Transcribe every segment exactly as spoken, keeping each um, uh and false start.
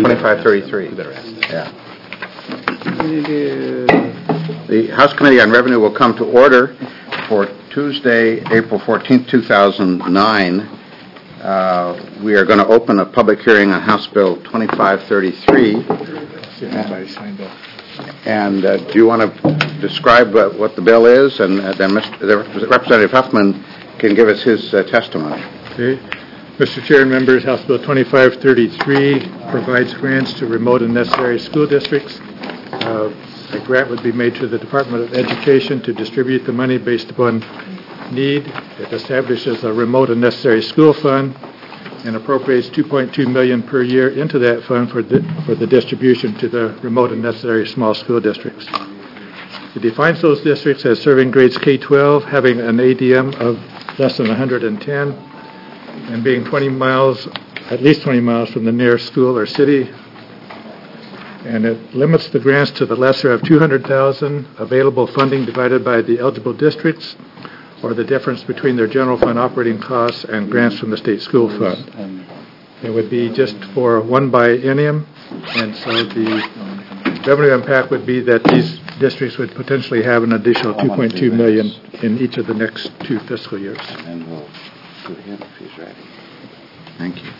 twenty-five thirty-three. Yeah. The House Committee on Revenue will come to order for Tuesday, April fourteenth, two thousand nine. Uh, we are going to open a public hearing on House Bill twenty-five thirty-three. And uh, do you want to describe uh, what the bill is, and uh, then Mister Representative Huffman can give us his uh, testimony. Okay. Mister Chair and members, House Bill twenty-five thirty-three provides grants to remote and necessary school districts. Uh, a grant would be made to the Department of Education to distribute the money based upon need. It establishes a remote and necessary school fund and appropriates two point two million dollars per year into that fund for the, for the distribution to the remote and necessary small school districts. It defines those districts as serving grades K twelve, having an A D M of less than one hundred ten, and being twenty miles, at least twenty miles from the nearest school or city. And it limits the grants to the lesser of two hundred thousand dollars available funding divided by the eligible districts, or the difference between their general fund operating costs and grants from the state school fund. It would be just for one biennium, and so the revenue impact would be that these districts would potentially have an additional two point two million dollars in each of the next two fiscal years. And we'll go to him if he's ready. Thank you.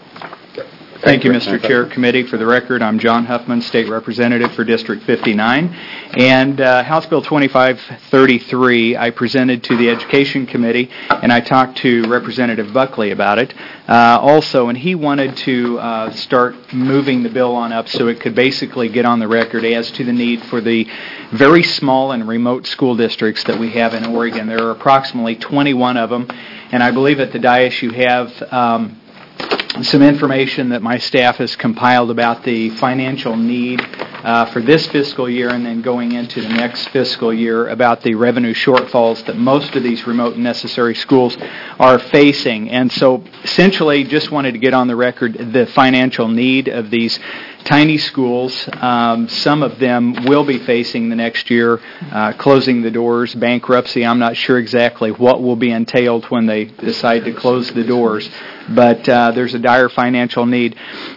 Thank you, Mister Chair, Committee. For the record, I'm John Huffman, State Representative for District fifty-nine. And uh, House Bill twenty-five thirty-three I presented to the Education Committee, and I talked to Representative Buckley about it uh, also, and he wanted to uh, start moving the bill on up so it could basically get on the record as to the need for the very small and remote school districts that we have in Oregon. There are approximately twenty-one of them, and I believe at the dais you have um, some information that my staff has compiled about the financial need uh, for this fiscal year and then going into the next fiscal year about the revenue shortfalls that most of these remote and necessary schools are facing. And so essentially just wanted to get on the record the financial need of these tiny schools. Um, some of them will be facing the next year uh, closing the doors, bankruptcy. I'm not sure exactly what will be entailed when they decide to close the doors, but uh, there's a dire financial need.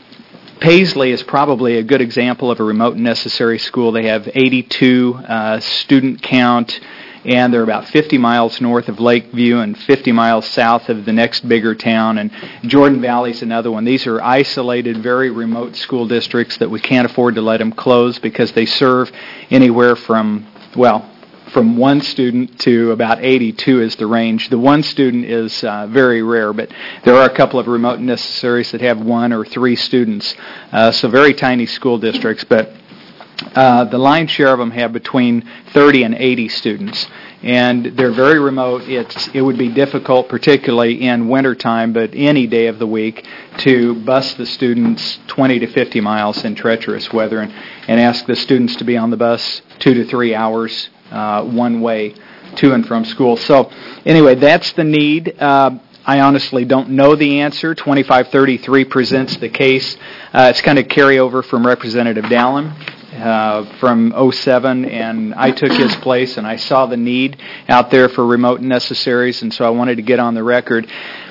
Paisley is probably a good example of a remote and necessary school. They have eighty-two uh, student count, and they're about fifty miles north of Lakeview and fifty miles south of the next bigger town. And Jordan Valley is another one. These are isolated, very remote school districts that we can't afford to let them close because they serve anywhere from, well, from one student to about eighty-two is the range. The one student is uh, very rare, but there are a couple of remote and necessaries that have one or three students. Uh, so very tiny school districts, but Uh, the lion's share of them have between thirty and eighty students, and they're very remote. It's, it would be difficult, particularly in wintertime, but any day of the week, to bus the students twenty to fifty miles in treacherous weather and, and ask the students to be on the bus two to three hours uh, one way to and from school. So anyway, that's the need. Uh, I honestly don't know the answer. twenty-five thirty-three presents the case. Uh, it's kind of carryover from Representative Dallin. Uh, from oh seven, and I took his place, and I saw the need out there for remote and necessaries, and so I wanted to get on the record,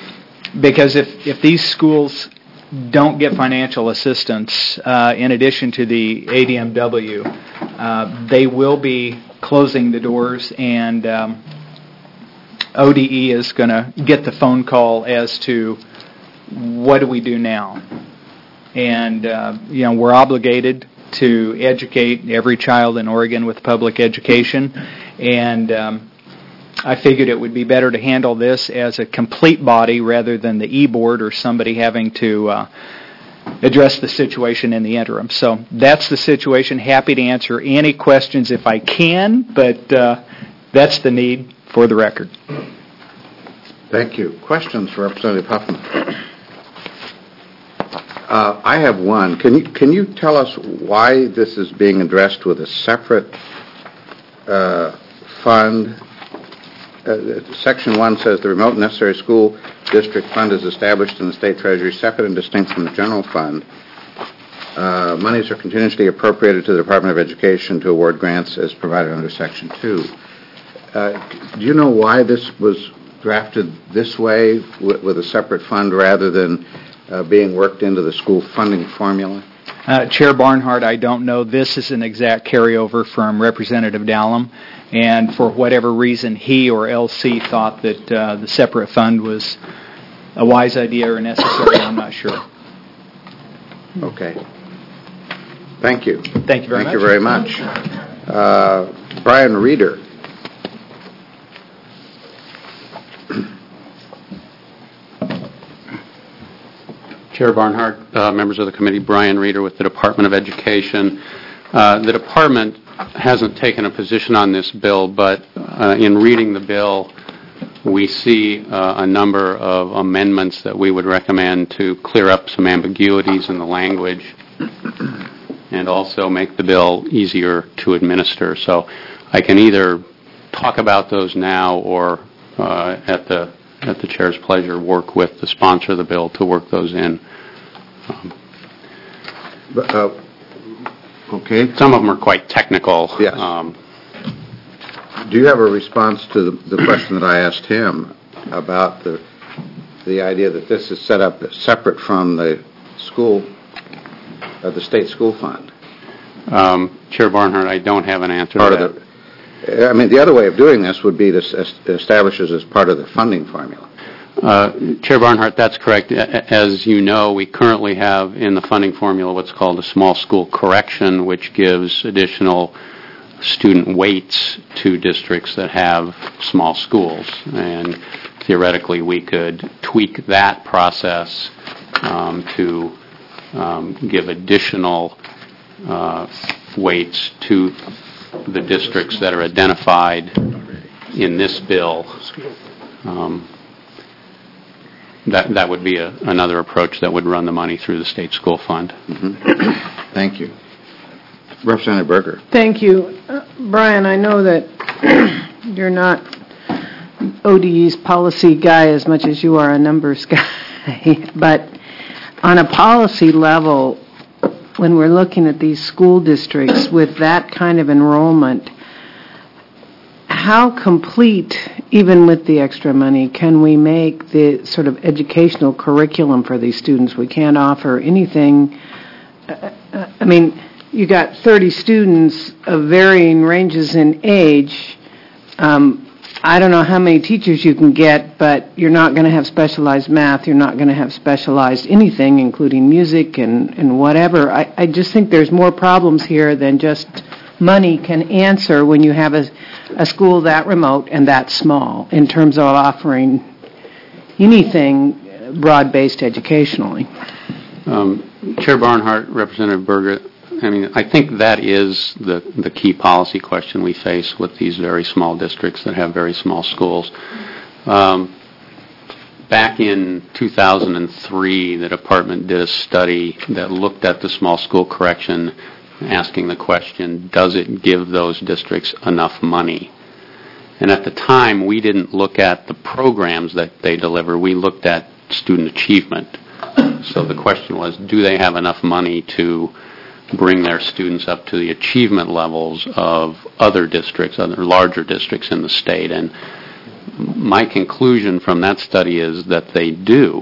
because if, if these schools don't get financial assistance uh, in addition to the A D M W, uh, they will be closing the doors, and um, O D E is going to get the phone call as to what do we do now. And, uh, you know, we're obligated to educate every child in Oregon with public education, and um, I figured it would be better to handle this as a complete body rather than the e-board or somebody having to uh, address the situation in the interim. So that's the situation. Happy to answer any questions if I can, but uh, that's the need for the record. Thank you. Questions for Representative Huffman? Uh, I have one. Can you can you tell us why this is being addressed with a separate uh, fund? Uh, Section one says the Remote and Necessary School District Fund is established in the State Treasury, separate and distinct from the General Fund. Uh, monies are continuously appropriated to the Department of Education to award grants as provided under Section two. Uh, do you know why this was drafted this way with, with a separate fund rather than uh, being worked into the school funding formula? Uh, Chair Barnhart, I don't know. This is an exact carryover from Representative Dallum, and for whatever reason, he or L C thought that uh, the separate fund was a wise idea or necessary. I'm not sure. Okay. Thank you. Thank you very Thank much. you very much. Uh, Brian Reeder. Chair Barnhart, uh, members of the committee, Brian Reeder with the Department of Education. Uh, the department hasn't taken a position on this bill, but uh, in reading the bill, we see uh, a number of amendments that we would recommend to clear up some ambiguities in the language and also make the bill easier to administer. So I can either talk about those now or uh, at the at the chair's pleasure work with the sponsor of the bill to work those in. Um, But, uh, okay. some of them are quite technical. Yes. Um, Do you have a response to the, the question that I asked him about the the idea that this is set up separate from the school, uh, the state school fund? um, Chair Barnhart, I don't have an answer Part to that. of the. I mean, the other way of doing this would be to s- establish it as part of the funding formula. Uh, Chair Barnhart, that's correct. A- As you know, we currently have in the funding formula what's called a small school correction, which gives additional student weights to districts that have small schools. And theoretically, we could tweak that process um, to um, give additional uh, weights to the districts that are identified in this bill. Um, That that would be a, another approach that would run the money through the state school fund. Mm-hmm. Thank you. Representative Berger. Thank you. Uh, Brian, I know that you're not O D E's policy guy as much as you are a numbers guy, but on a policy level, when we're looking at these school districts with that kind of enrollment, how complete, even with the extra money, can we make the sort of educational curriculum for these students? We can't offer anything. Uh, uh, I mean, you got thirty students of varying ranges in age. Um, I don't know how many teachers you can get, but you're not going to have specialized math. You're not going to have specialized anything, including music and, and whatever. I, I just think there's more problems here than just money can answer when you have a, a school that remote and that small in terms of offering anything broad-based educationally. Um, Chair Barnhart, Representative Berger, I mean, I think that is the, the key policy question we face with these very small districts that have very small schools. Um, back in two thousand three, the department did a study that looked at the small school correction, asking the question, does it give those districts enough money? And at the time, we didn't look at the programs that they deliver. We looked at student achievement. So the question was, do they have enough money to bring their students up to the achievement levels of other districts, other larger districts in the state? And my conclusion from that study is that they do,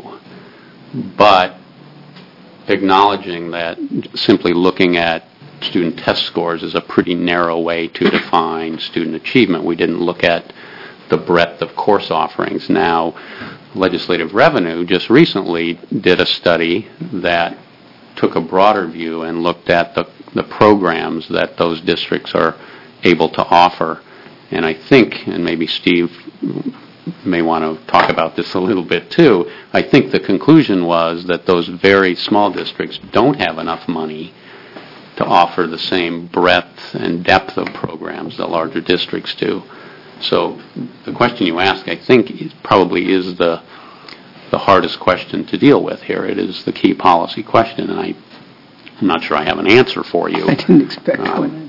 but acknowledging that simply looking at student test scores is a pretty narrow way to define student achievement. We didn't look at the breadth of course offerings. Now, Legislative Revenue just recently did a study that took a broader view and looked at the, the programs that those districts are able to offer. And I think, and maybe Steve may want to talk about this a little bit too, I think the conclusion was that those very small districts don't have enough money to offer the same breadth and depth of programs that larger districts do. So the question you ask, I think, is, probably is the the hardest question to deal with here. It is the key policy question, and I, I'm not sure I have an answer for you. I didn't expect Um, one.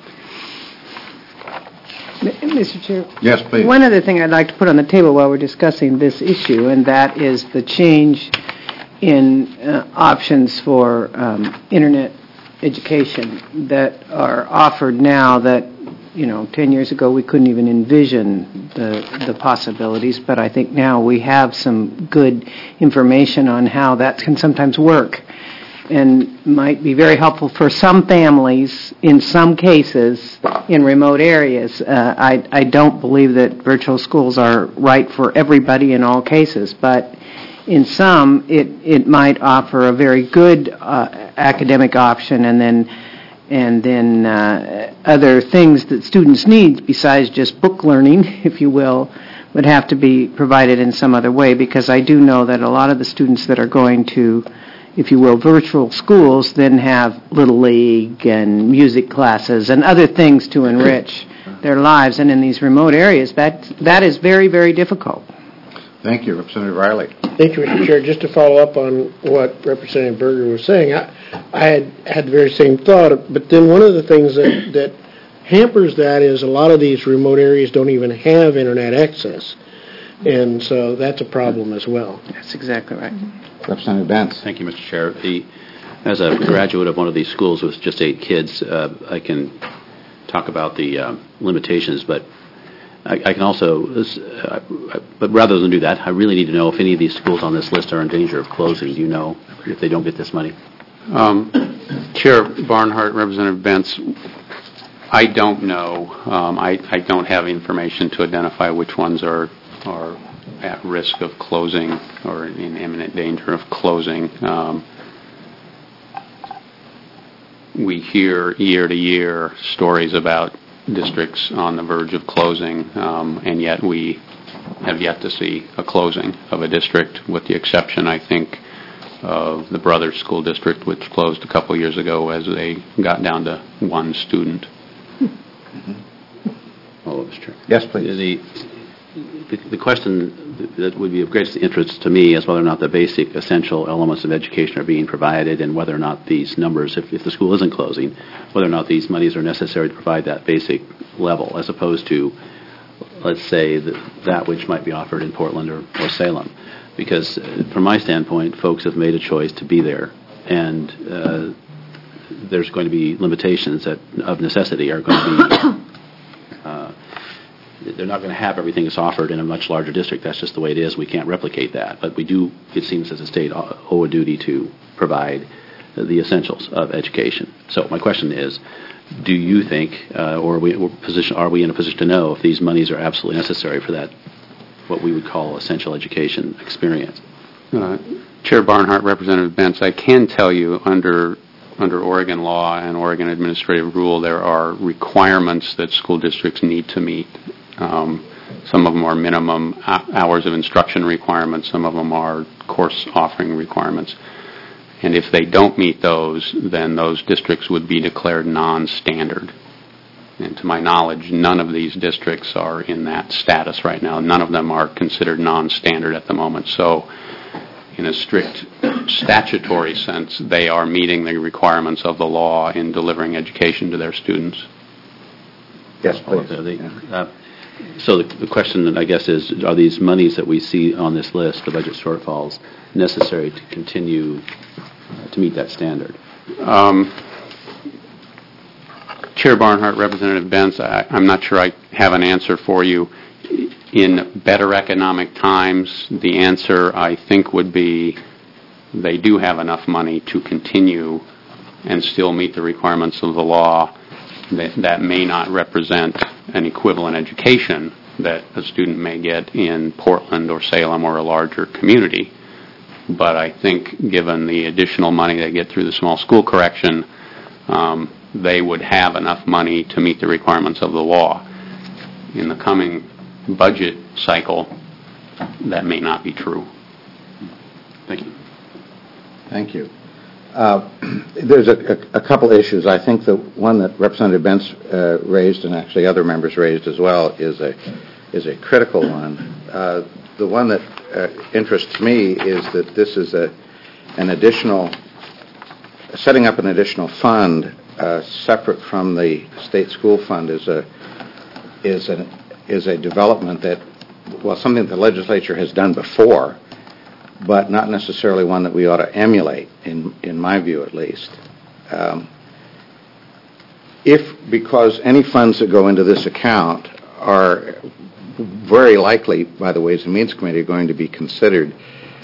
Mister Chair? Yes, please. One other thing I'd like to put on the table while we're discussing this issue, and that is the change in uh, options for um, Internet education that are offered now that, you know, ten years ago we couldn't even envision the the possibilities, but I think now we have some good information on how that can sometimes work. and might be very helpful for some families in some cases in remote areas. Uh, I, I don't believe that virtual schools are right for everybody in all cases, but in some, it, it might offer a very good uh, academic option, and then and then uh, other things that students need besides just book learning, if you will, would have to be provided in some other way, because I do know that a lot of the students that are going to, if you will, virtual schools then have Little League and music classes and other things to enrich their lives, and in these remote areas, that that is very, very difficult. Thank you, Representative Riley. Thank you, Mister Chair. Just to follow up on what Representative Berger was saying, I, I had had the very same thought, but then one of the things that, that hampers that is a lot of these remote areas don't even have internet access, and so that's a problem as well. That's exactly right. Representative Bentz. Thank you, Mister Chair. The, as a graduate of one of these schools with just eight kids, uh, I can talk about the uh, limitations, but I, I can also, uh, but rather than do that, I really need to know if any of these schools on this list are in danger of closing. Do you know if they don't get this money? Um, Chair Barnhart, Representative Bentz, I don't know. Um, I, I don't have information to identify which ones are are at risk of closing or in imminent danger of closing. Um, we hear year to year stories about districts on the verge of closing, um, and yet we have yet to see a closing of a district, with the exception, I think, of the Brothers School District, which closed a couple years ago as they got down to one student. Mm-hmm. Oh, Mister Chair. Yes, please. The, the, the question that would be of greatest interest to me is whether or not the basic essential elements of education are being provided, and whether or not these numbers, if, if the school isn't closing, whether or not these monies are necessary to provide that basic level, as opposed to, let's say, the, that which might be offered in Portland or, or Salem. Because uh, from my standpoint, folks have made a choice to be there, and uh, there's going to be limitations that, of necessity, are going to be uh, they're not going to have everything that's offered in a much larger district. That's just the way it is. We can't replicate that. But we do, it seems, as a state, owe a duty to provide the essentials of education. So my question is, do you think, uh, or are we, or position, are we in a position to know if these monies are absolutely necessary for that, what we would call essential education experience? Uh, Chair Barnhart, Representative Bentz, I can tell you under under Oregon law and Oregon administrative rule, there are requirements that school districts need to meet. Um, some of them are minimum hours of instruction requirements. Some of them are course offering requirements. And if they don't meet those, then those districts would be declared non-standard. And to my knowledge, none of these districts are in that status right now. None of them are considered non-standard at the moment. So in a strict statutory sense, they are meeting the requirements of the law in delivering education to their students. Yes, please. Uh, so the, the question, I guess, is, are these monies that we see on this list, the budget shortfalls, necessary to continue uh, to meet that standard? Um, Chair Barnhart, Representative Bentz, I, I'm not sure I have an answer for you. In better economic times, the answer, I think, would be they do have enough money to continue and still meet the requirements of the law. That, that may not represent an equivalent education that a student may get in Portland or Salem or a larger community. But I think given the additional money they get through the small school correction, um, they would have enough money to meet the requirements of the law. In the coming budget cycle, that may not be true. Thank you. Thank you. Uh, there's a, a, a couple issues. I think the one that Representative Bentz uh, raised, and actually other members raised as well, is a is a critical one. Uh, the one that uh, interests me is that this is a an additional setting up an additional fund uh, separate from the state school fund is a is an is a development that, well, something the legislature has done before, but not necessarily one that we ought to emulate, in in my view at least. Um, if, because any funds that go into this account are very likely, by the Ways and Means Committee, going to be considered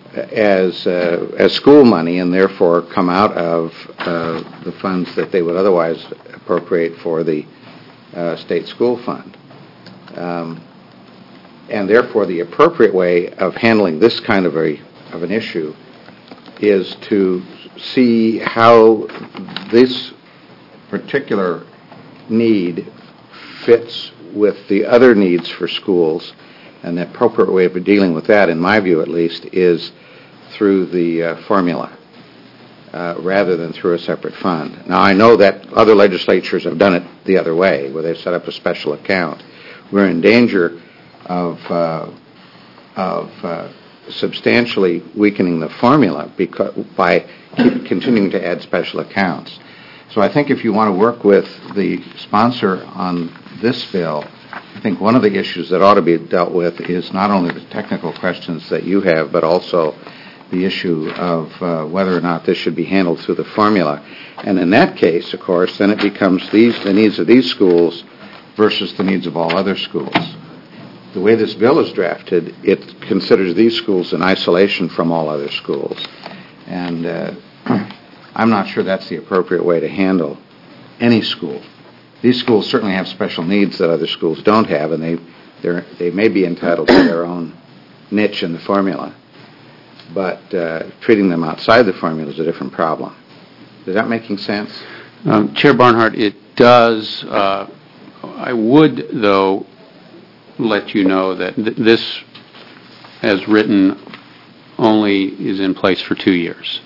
as uh, as school money and therefore come out of uh, the funds that they would otherwise appropriate for the uh, state school fund. Um, and therefore, the appropriate way of handling this kind of a of an issue is to see how this particular need fits with the other needs for schools, and the appropriate way of dealing with that, in my view at least, is through the uh, formula uh, rather than through a separate fund. Now, I know that other legislatures have done it the other way, where they've set up a special account. We're in danger of, uh, of uh, substantially weakening the formula because, by keep continuing to add special accounts. So I think if you want to work with the sponsor on this bill, I think one of the issues that ought to be dealt with is not only the technical questions that you have, but also the issue of uh, whether or not this should be handled through the formula. And in that case, of course, then it becomes these the needs of these schools versus the needs of all other schools. The way this bill is drafted, it considers these schools in isolation from all other schools. And uh, I'm not sure that's the appropriate way to handle any school. These schools certainly have special needs that other schools don't have, and they they're, they may be entitled to their own niche in the formula. But uh, treating them outside the formula is a different problem. Is that making sense? Um, Chair Barnhart, it does. Uh, I would, though, let you know that th- this, as written, only is in place for two years.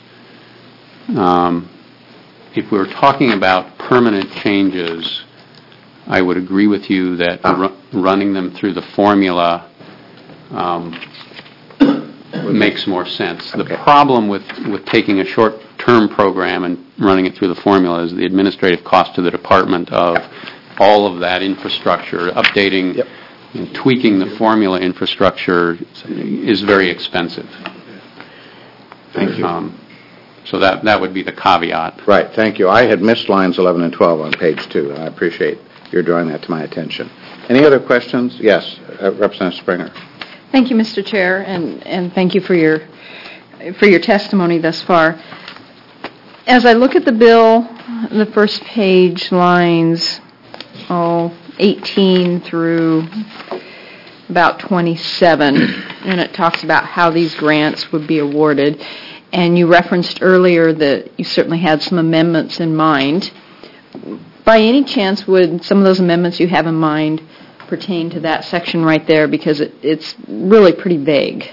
Um, if we were talking about permanent changes, I would agree with you that Ah. ru- running them through the formula um, makes more sense. Okay. The problem with, with taking a short-term program and running it through the formula is the administrative cost to the department of all of that infrastructure. Updating Yep. and tweaking the formula infrastructure is very expensive. Thank you. Um, so that, that would be the caveat. Right, thank you. I had missed lines eleven and twelve on page two, and I appreciate your drawing that to my attention. Any other questions? Yes, uh, Representative Springer. Thank you, Mister Chair, and, and thank you for your for your testimony thus far. As I look at the bill, the first page lines, oh, eighteen through about twenty-seven, and it talks about how these grants would be awarded. And you referenced earlier that you certainly had some amendments in mind. By any chance, would some of those amendments you have in mind pertain to that section right there? Because it, it's really pretty vague.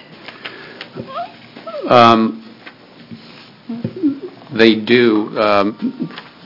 Um, they do. Um,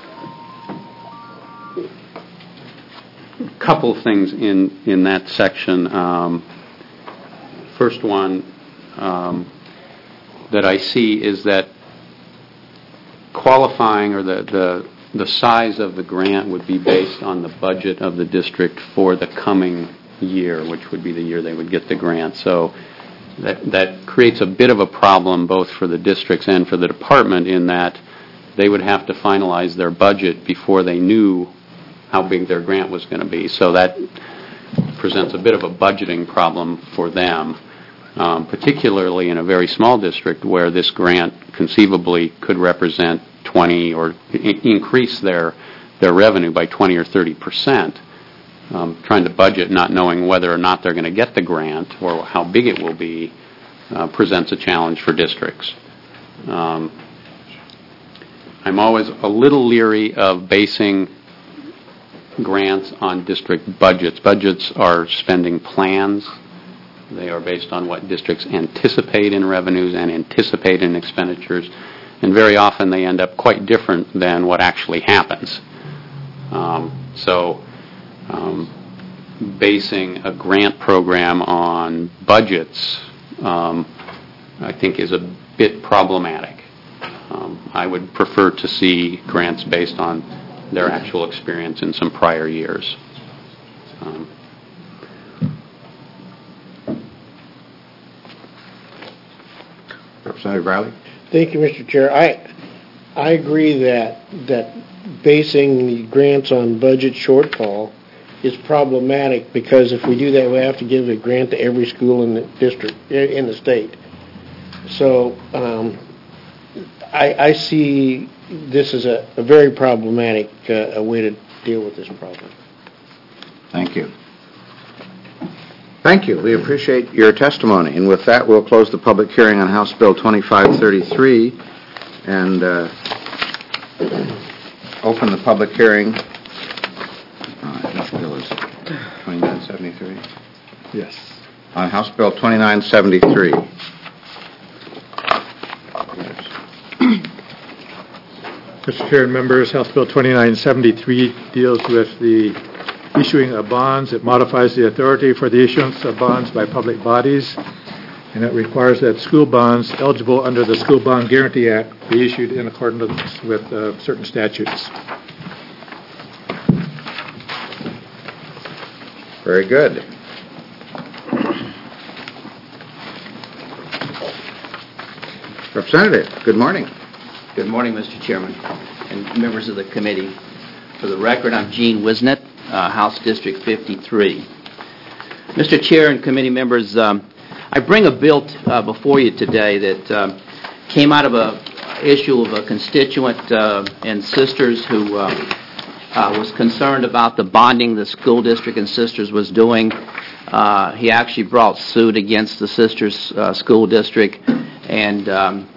couple of things in, in that section. Um, first one um, that I see is that qualifying or the, the the size of the grant would be based on the budget of the district for the coming year, which would be the year they would get the grant. So that that creates a bit of a problem both for the districts and for the department in that they would have to finalize their budget before they knew how big their grant was going to be. So that presents a bit of a budgeting problem for them, um, particularly in a very small district where this grant conceivably could represent twenty or I- increase their their revenue by twenty or thirty percent. Um, trying to budget not knowing whether or not they're going to get the grant or how big it will be uh, presents a challenge for districts. Um, I'm always a little leery of basing grants on district budgets. Budgets are spending plans. They are based on what districts anticipate in revenues and anticipate in expenditures, and very often they end up quite different than what actually happens. Um, so um, basing a grant program on budgets, um, I think, is a bit problematic. Um, I would prefer to see grants based on their actual experience in some prior years. Um, Representative Riley? Thank you, Mister Chair. I, I agree that, that basing the grants on budget shortfall is problematic because if we do that, we have to give a grant to every school in the district, in the state. So um, I, I see this as a, a very problematic uh, a way to deal with this problem. Thank you. Thank you. We appreciate your testimony. And with that, we'll close the public hearing on House Bill twenty-five thirty-three and uh, open the public hearing. Uh, this bill is twenty-nine seventy-three? Yes. On House Bill twenty-nine seventy-three. Mister Chair and members, House Bill twenty-nine seventy-three deals with the issuing of bonds. It modifies the authority for the issuance of bonds by public bodies, and it requires that school bonds eligible under the School Bond Guarantee Act be issued in accordance with uh, certain statutes. Very good. Representative, good morning. Good morning, Mister Chairman and members of the committee. For the record, I'm Gene Wisnett, uh, House District fifty-three. Mister Chair and committee members, um, I bring a bill t- uh, before you today that um, came out of a issue of a constituent uh, and sisters who uh, uh, was concerned about the bonding the school district and sisters was doing. Uh, he actually brought suit against the sisters uh, school district, and um,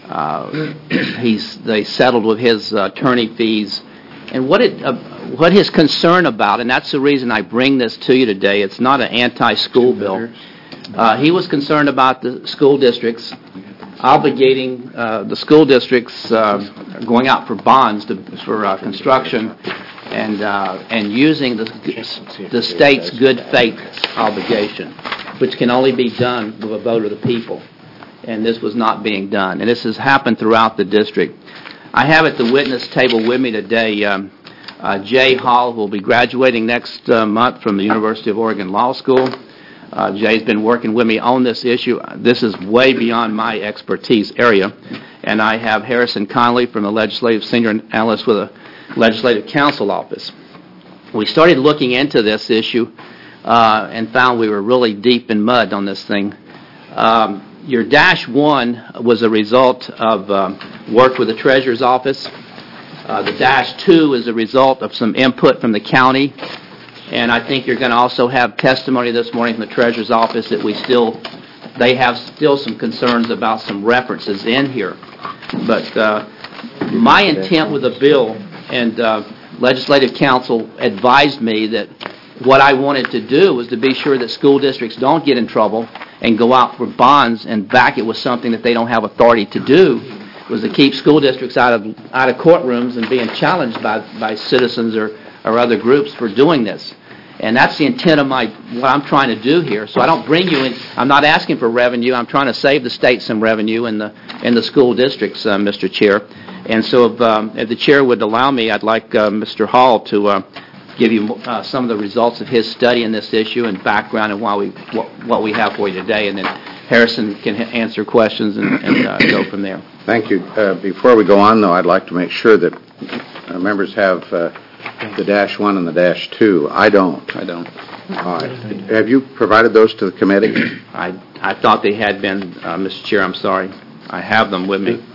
uh, he's they settled with his uh, attorney fees. And what it uh, what his concern about, and that's the reason I bring this to you today. It's not an anti-school bill. Uh, he was concerned about the school districts obligating uh, the school districts uh, going out for bonds to, for uh, construction and uh, and using the the state's good faith obligation, which can only be done with a vote of the people. And this was not being done. And this has happened throughout the district. I have at the witness table with me today um, uh, Jay Hall, who will be graduating next uh, month from the University of Oregon Law School. Uh, Jay's been working with me on this issue. This is way beyond my expertise area. And I have Harrison Conley from the Legislative Senior Analyst with the Legislative Counsel Office. We started looking into this issue uh, and found we were really deep in mud on this thing. Um, Your dash one was a result of um, work with the Treasurer's Office. Uh, the dash two is a result of some input from the county. And I think you're going to also have testimony this morning from the Treasurer's Office that we still, they have still some concerns about some references in here. But uh, my intent with the bill, and uh, Legislative Counsel advised me that what I wanted to do was to be sure that school districts don't get in trouble and go out for bonds and back it with something that they don't have authority to do, was to keep school districts out of out of courtrooms and being challenged by by citizens or, or other groups for doing this. And that's the intent of my what I'm trying to do here. So I don't bring you in. I'm not asking for revenue. I'm trying to save the state some revenue in the in the school districts, uh, Mister Chair. And so if, um, if the chair would allow me, I'd like uh, Mister Hall to uh, give you uh, some of the results of his study in this issue and background and why we what, what we have for you today, and then Harrison can ha- answer questions and, and uh, go from there. Thank you. Uh, before we go on, though, I'd like to make sure that uh, members have uh, the dash one and the dash two. I don't. I don't. All right. Have you provided those to the committee? I I thought they had been, uh, Mister Chair. I'm sorry. I have them with me.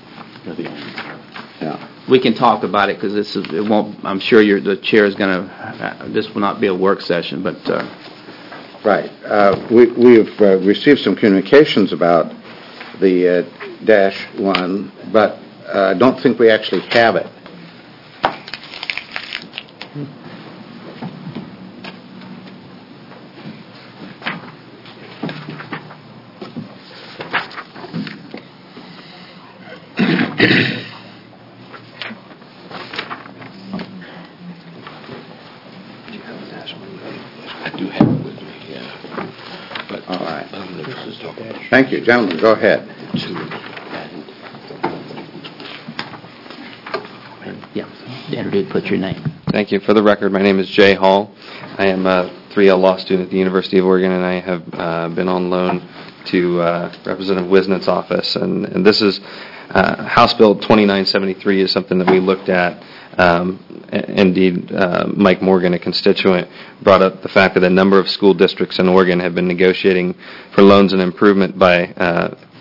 Yeah. We can talk about it because this is. It won't. I'm sure you're, the chair is going to. Uh, this will not be a work session, but. Uh, Right. Uh, we we've uh, received some communications about the uh, dash one, but I uh, don't think we actually have it. Thank you. Gentlemen, go ahead. yeah. Introduce. Put your name. Thank you. For the record, my name is Jay Hall. I am a three L law student at the University of Oregon, and I have uh, been on loan to uh, Representative Wisnett's office. And, and this is uh, House Bill twenty-nine seventy-three is something that we looked at. Um, indeed, uh, Mike Morgan, a constituent, brought up the fact that a number of school districts in Oregon have been negotiating for loans and improvement by uh,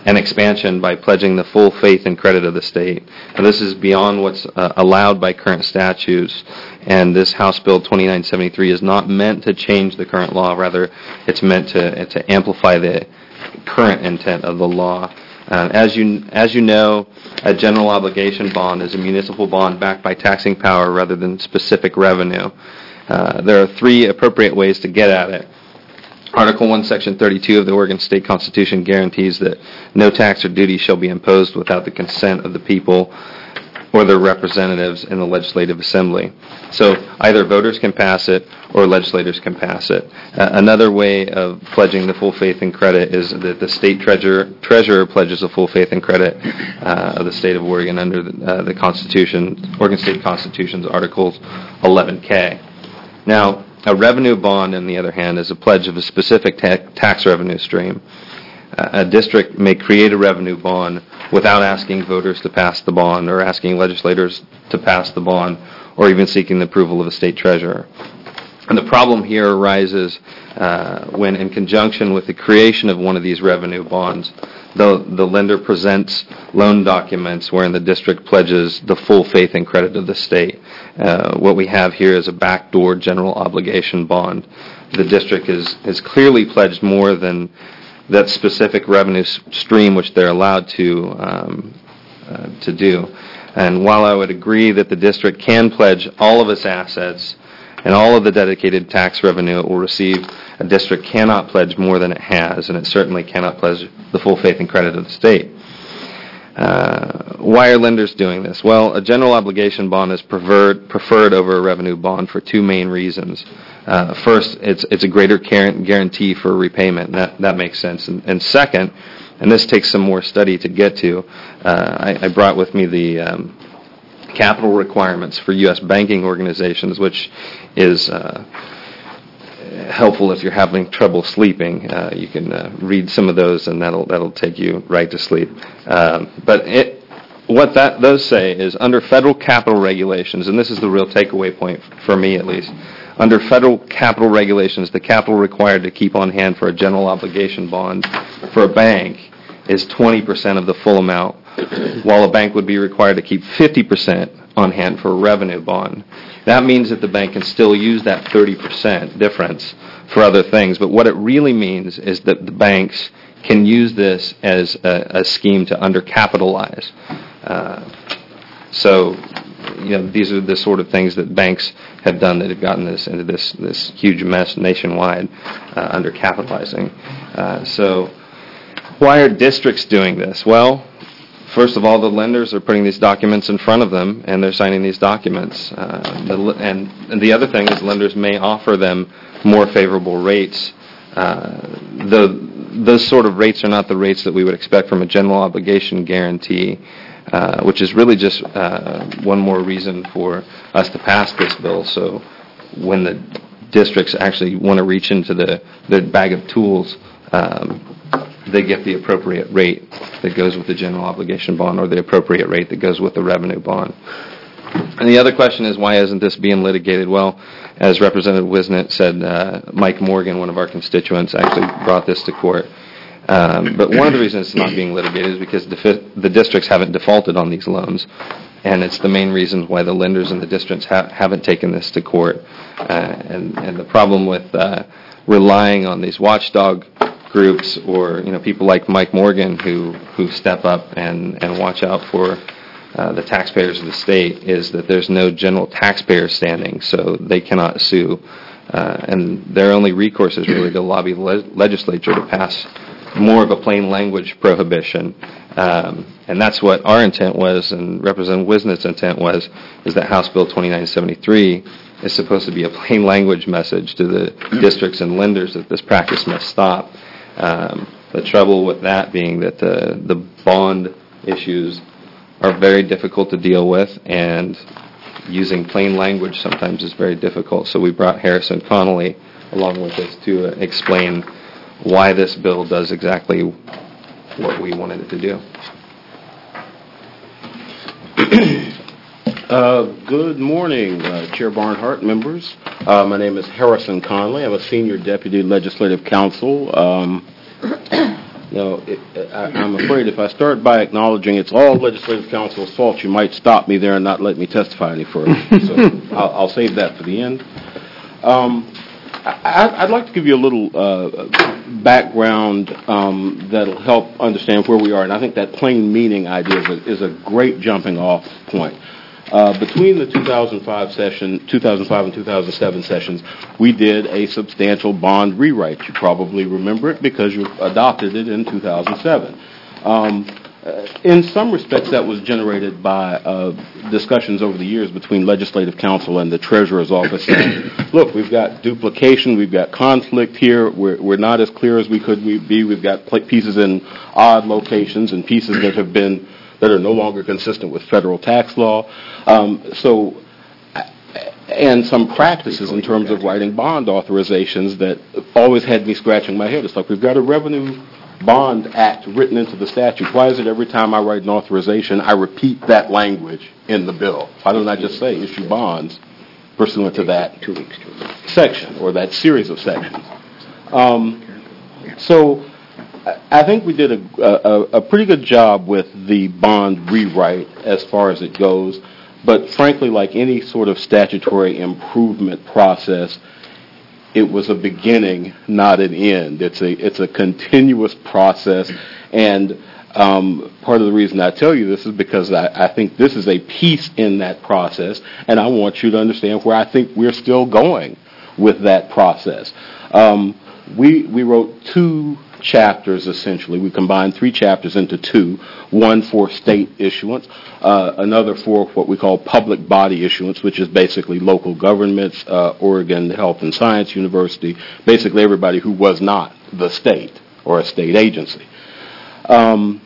and expansion by pledging the full faith and credit of the state. And this is beyond what's uh, allowed by current statutes, and this House Bill twenty-nine seventy-three is not meant to change the current law. Rather, it's meant to to amplify the current intent of the law. Uh, as you as you know, a general obligation bond is a municipal bond backed by taxing power rather than specific revenue. Uh, there are three appropriate ways to get at it. Article one, Section thirty-two of the Oregon State Constitution guarantees that no tax or duty shall be imposed without the consent of the people or their representatives in the legislative assembly. So either voters can pass it or legislators can pass it. Uh, another way of pledging the full faith and credit is that the state treasurer, treasurer pledges the full faith and credit uh, of the state of Oregon under the, uh, the Constitution, Oregon State Constitution's Articles eleven K. Now, a revenue bond, on the other hand, is a pledge of a specific ta- tax revenue stream. Uh, a district may create a revenue bond without asking voters to pass the bond or asking legislators to pass the bond or even seeking the approval of a state treasurer. And the problem here arises uh, when, in conjunction with the creation of one of these revenue bonds, the, the lender presents loan documents wherein the district pledges the full faith and credit of the state. Uh, what we have here is a backdoor general obligation bond. The district is, is clearly pledged more than that specific revenue s- stream which they're allowed to um, uh, to do. And while I would agree that the district can pledge all of its assets and all of the dedicated tax revenue it will receive, a district cannot pledge more than it has, and it certainly cannot pledge the full faith and credit of the state. Uh, why are lenders doing this? Well, a general obligation bond is preferred, preferred over a revenue bond for two main reasons. Uh, first, it's it's a greater guarantee for repayment. That that makes sense. And, and second, and this takes some more study to get to, uh, I, I brought with me the um, capital requirements for U S banking organizations, which is uh, helpful if you're having trouble sleeping. Uh, you can uh, read some of those, and that'll that'll take you right to sleep. Um, but it, what that those say is under federal capital regulations, and this is the real takeaway point for me at least. Under federal capital regulations, the capital required to keep on hand for a general obligation bond for a bank is twenty percent of the full amount, while a bank would be required to keep fifty percent on hand for a revenue bond. That means that the bank can still use that thirty percent difference for other things, but what it really means is that the banks can use this as a, a scheme to undercapitalize. Uh, so, you know, these are the sort of things that banks have done that have gotten this into this this huge mess nationwide, uh, undercapitalizing. Uh, so, why are districts doing this? Well, first of all, the lenders are putting these documents in front of them, and they're signing these documents. Uh, the, and, and the other thing is lenders may offer them more favorable rates. Uh, the, those sort of rates are not the rates that we would expect from a general obligation guarantee, uh, which is really just uh, one more reason for us to pass this bill. So when the districts actually want to reach into the, the bag of tools, um, they get the appropriate rate that goes with the general obligation bond or the appropriate rate that goes with the revenue bond. And the other question is, why isn't this being litigated? Well, as Representative Wisnet said, uh, Mike Morgan, one of our constituents, actually brought this to court. Um, but one of the reasons it's not being litigated is because the, the districts haven't defaulted on these loans. And it's the main reason why the lenders and the districts ha- haven't taken this to court. Uh, and, and the problem with uh, relying on these watchdog groups or, you know, people like Mike Morgan who, who step up and, and watch out for uh, the taxpayers of the state is that there's no general taxpayer standing, so they cannot sue. Uh, and their only recourse is really to lobby the le- legislature to pass more of a plain language prohibition. Um, and that's what our intent was, and Representative Wisnet's intent was, is that House Bill twenty-nine seventy-three is supposed to be a plain language message to the districts and lenders that this practice must stop. Um, the trouble with that being that the, the bond issues are very difficult to deal with, and using plain language sometimes is very difficult. So we brought Harrison Connolly along with us to uh, explain why this bill does exactly what we wanted it to do. Uh, good morning, uh, Chair Barnhart, members. Uh, my name is Harrison Conley. I'm a senior deputy legislative counsel. Um, No, it, I, I'm afraid if I start by acknowledging it's all Legislative Council's fault, you might stop me there and not let me testify any further. So I'll, I'll save that for the end. Um, I, I'd like to give you a little uh, background um, that'll help understand where we are, and I think that plain meaning idea is a, is a great jumping off point. Uh, between the two thousand five session, two thousand five and two thousand seven sessions, we did a substantial bond rewrite. You probably remember it because you adopted it in two thousand seven. Um, uh, in some respects, that was generated by uh, discussions over the years between Legislative Council and the Treasurer's Office saying, look, we've got duplication, we've got conflict here, we're, we're not as clear as we could be, we've got pieces in odd locations and pieces that have been that are no longer consistent with federal tax law. Um, so, and some practices in terms of writing bond authorizations that always had me scratching my head. It's like we've got a Revenue Bond Act written into the statute. Why is it every time I write an authorization, I repeat that language in the bill? Why don't I just say issue bonds pursuant to that two weeks, two weeks. section or that series of sections? Um, so, I think we did a, a, a pretty good job with the bond rewrite as far as it goes, but frankly, like any sort of statutory improvement process, it was a beginning, not an end. It's a it's a continuous process, and um, part of the reason I tell you this is because I, I think this is a piece in that process, and I want you to understand where I think we're still going with that process. Um, we we wrote two chapters, essentially. We combined three chapters into two, one for state issuance, uh, another for what we call public body issuance, which is basically local governments, uh, Oregon Health and Science University, basically everybody who was not the state or a state agency. Um,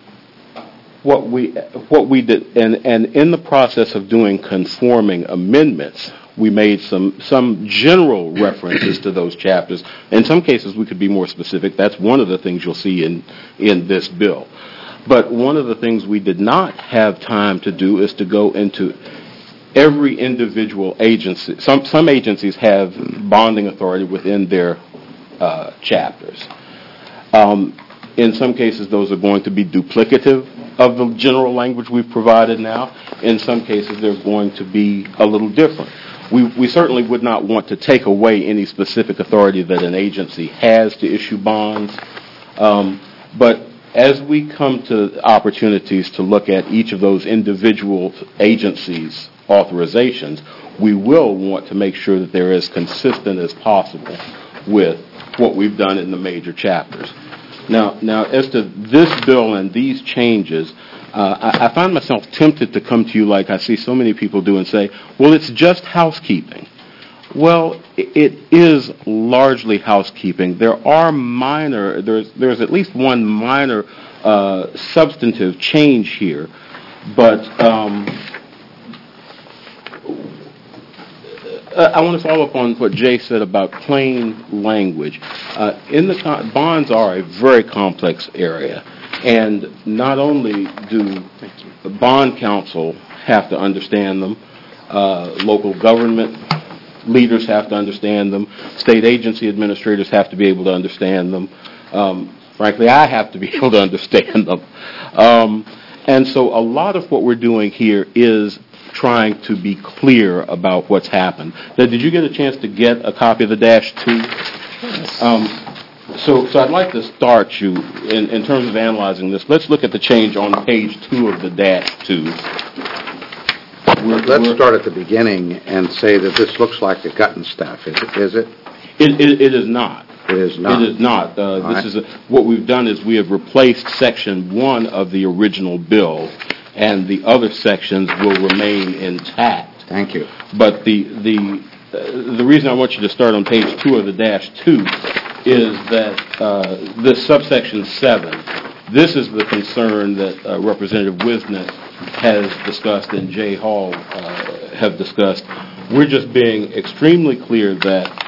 what we what we did, and, and in the process of doing conforming amendments, we made some some general references to those chapters. In some cases, we could be more specific. That's one of the things you'll see in, in this bill. But one of the things we did not have time to do is to go into every individual agency. Some, some agencies have bonding authority within their uh, chapters. Um, in some cases, those are going to be duplicative of the general language we've provided now. In some cases, they're going to be a little different. We, we certainly would not want to take away any specific authority that an agency has to issue bonds. Um, but as we come to opportunities to look at each of those individual agencies' authorizations, we will want to make sure that they're as consistent as possible with what we've done in the major chapters. Now, now as to this bill and these changes, Uh, I, I find myself tempted to come to you like I see so many people do and say, well, it's just housekeeping. Well, it, it is largely housekeeping. There are minor, there's, there's at least one minor uh, substantive change here, but um, I want to follow up on what Jay said about plain language. Uh, in the con- bonds are a very complex area. And not only do the bond council have to understand them, uh, local government leaders have to understand them, state agency administrators have to be able to understand them. Um, frankly, I have to be able to understand them. Um, and so a lot of what we're doing here is trying to be clear about what's happened. Now, did you get a chance to get a copy of the dash two? Um, So, so I'd like to start you in, in terms of analyzing this. Let's look at the change on page two of the dash two. We're, Let's we're, start at the beginning and say that this looks like the Gutton stuff. Is it? Is it? It, it, it is not. It is not. It is not. Uh, this right. is a, what we've done is we have replaced section one of the original bill, and the other sections will remain intact. Thank you. But the the uh, the reason I want you to start on page two of the dash two is that uh, this subsection seven, this is the concern that uh, Representative Wisnet has discussed and Jay Hall uh, have discussed. We're just being extremely clear that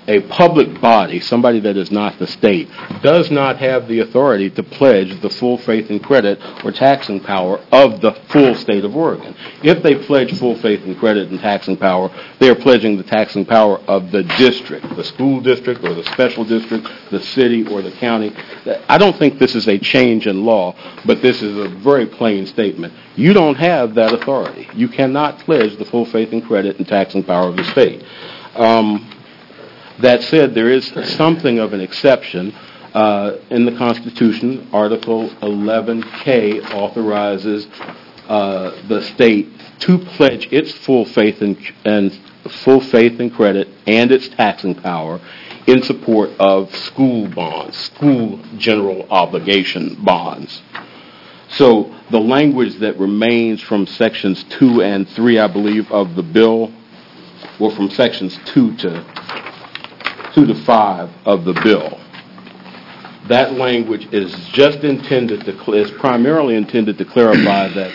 a public body, somebody that is not the state, does not have the authority to pledge the full faith and credit or taxing power of the full state of Oregon. If they pledge full faith and credit and taxing power, they are pledging the taxing power of the district, the school district or the special district, the city or the county. I don't think this is a change in law, but this is a very plain statement. You don't have that authority. You cannot pledge the full faith and credit and taxing power of the state. Um, that said, there is something of an exception. Uh, in the Constitution, Article eleven K authorizes uh, the state to pledge its full faith and, and full faith and credit and its taxing power in support of school bonds, school general obligation bonds. So the language that remains from sections two and three, I believe, of the bill, or from sections two to two to five of the bill, that language is just intended to, is primarily intended to clarify that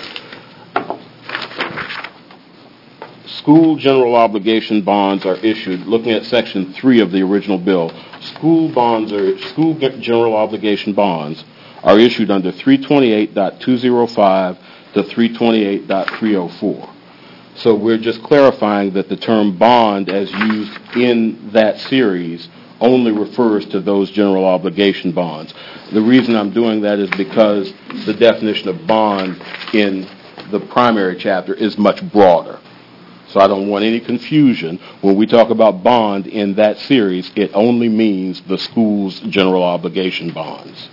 school general obligation bonds are issued, looking at section three of the original bill, school bonds are, school general obligation bonds are issued under three twenty-eight point two oh five to three twenty-eight point three oh four. So we're just clarifying that the term bond as used in that series only refers to those general obligation bonds. The reason I'm doing that is because the definition of bond in the primary chapter is much broader. So I don't want any confusion. When we talk about bond in that series, it only means the school's general obligation bonds.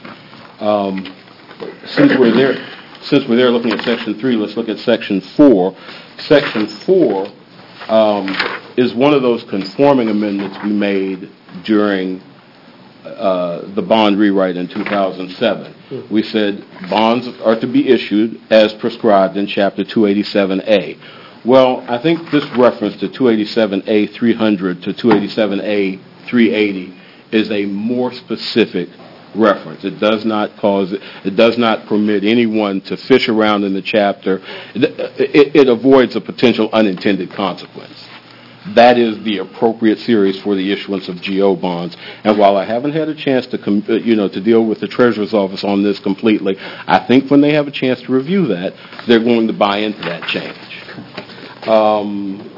Um, since we're there, since we're there looking at section three, let's look at section four. Section four um, is one of those conforming amendments we made during uh, the bond rewrite in two thousand seven. We said bonds are to be issued as prescribed in Chapter two eighty-seven A. Well, I think this reference to two eighty-seven A three hundred to two eighty-seven A three eighty is a more specific reference. It does not cause it, it does not permit anyone to fish around in the chapter. It, it, it avoids a potential unintended consequence. That is the appropriate series for the issuance of G O bonds. And while I haven't had a chance to, com- you know, to deal with the Treasurer's Office on this completely, I think when they have a chance to review that, they're going to buy into that change. Um,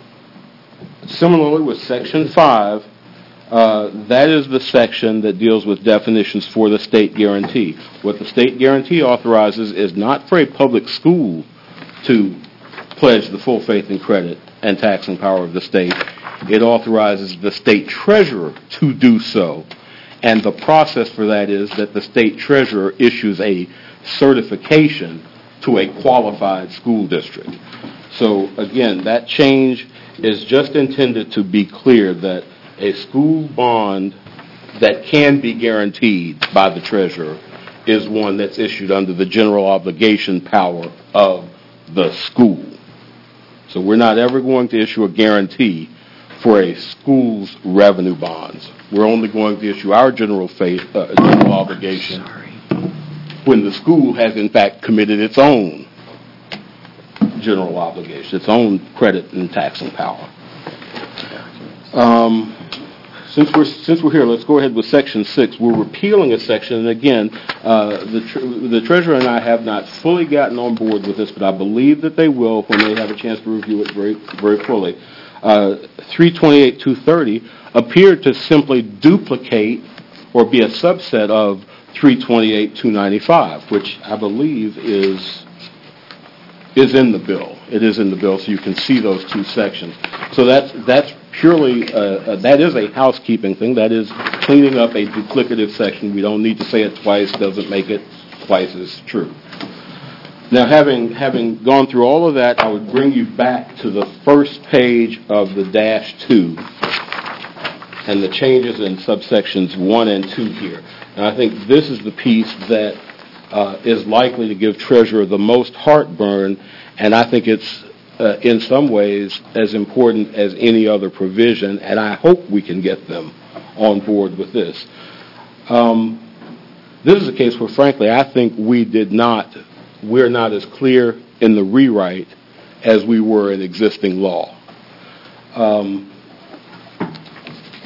similarly, with Section five, uh, that is the section that deals with definitions for the state guarantee. What the state guarantee authorizes is not for a public school to pledge the full faith and credit and taxing power of the state. It authorizes the state treasurer to do so. And the process for that is that the state treasurer issues a certification to a qualified school district. So again, that change is just intended to be clear that a school bond that can be guaranteed by the treasurer is one that's issued under the general obligation power of the school. So we're not ever going to issue a guarantee for a school's revenue bonds. We're only going to issue our general faith, uh, general obligation when the school has in fact committed its own general obligation, its own credit and taxing power. Um, since we're since we're here, let's go ahead with Section six. We're repealing a section, and again, uh, the tre- the treasurer and I have not fully gotten on board with this, but I believe that they will when they have a chance to review it very very fully. Uh, three twenty-eight two thirty appeared to simply duplicate or be a subset of three twenty-eight two ninety-five, which I believe is is in the bill. It is in the bill, so you can see those two sections. So that's that's purely uh, uh, that is a housekeeping thing. That is cleaning up a duplicative section. We don't need to say it twice. Doesn't make it twice as true. Now, having having gone through all of that, I would bring you back to the first page of the dash two and the changes in subsections one and two here. And I think this is the piece that uh, is likely to give Treasurer the most heartburn, and I think it's uh, in some ways as important as any other provision, and I hope we can get them on board with this. Um, this is a case where, frankly, I think we did not, we're not as clear in the rewrite as we were in existing law. Um,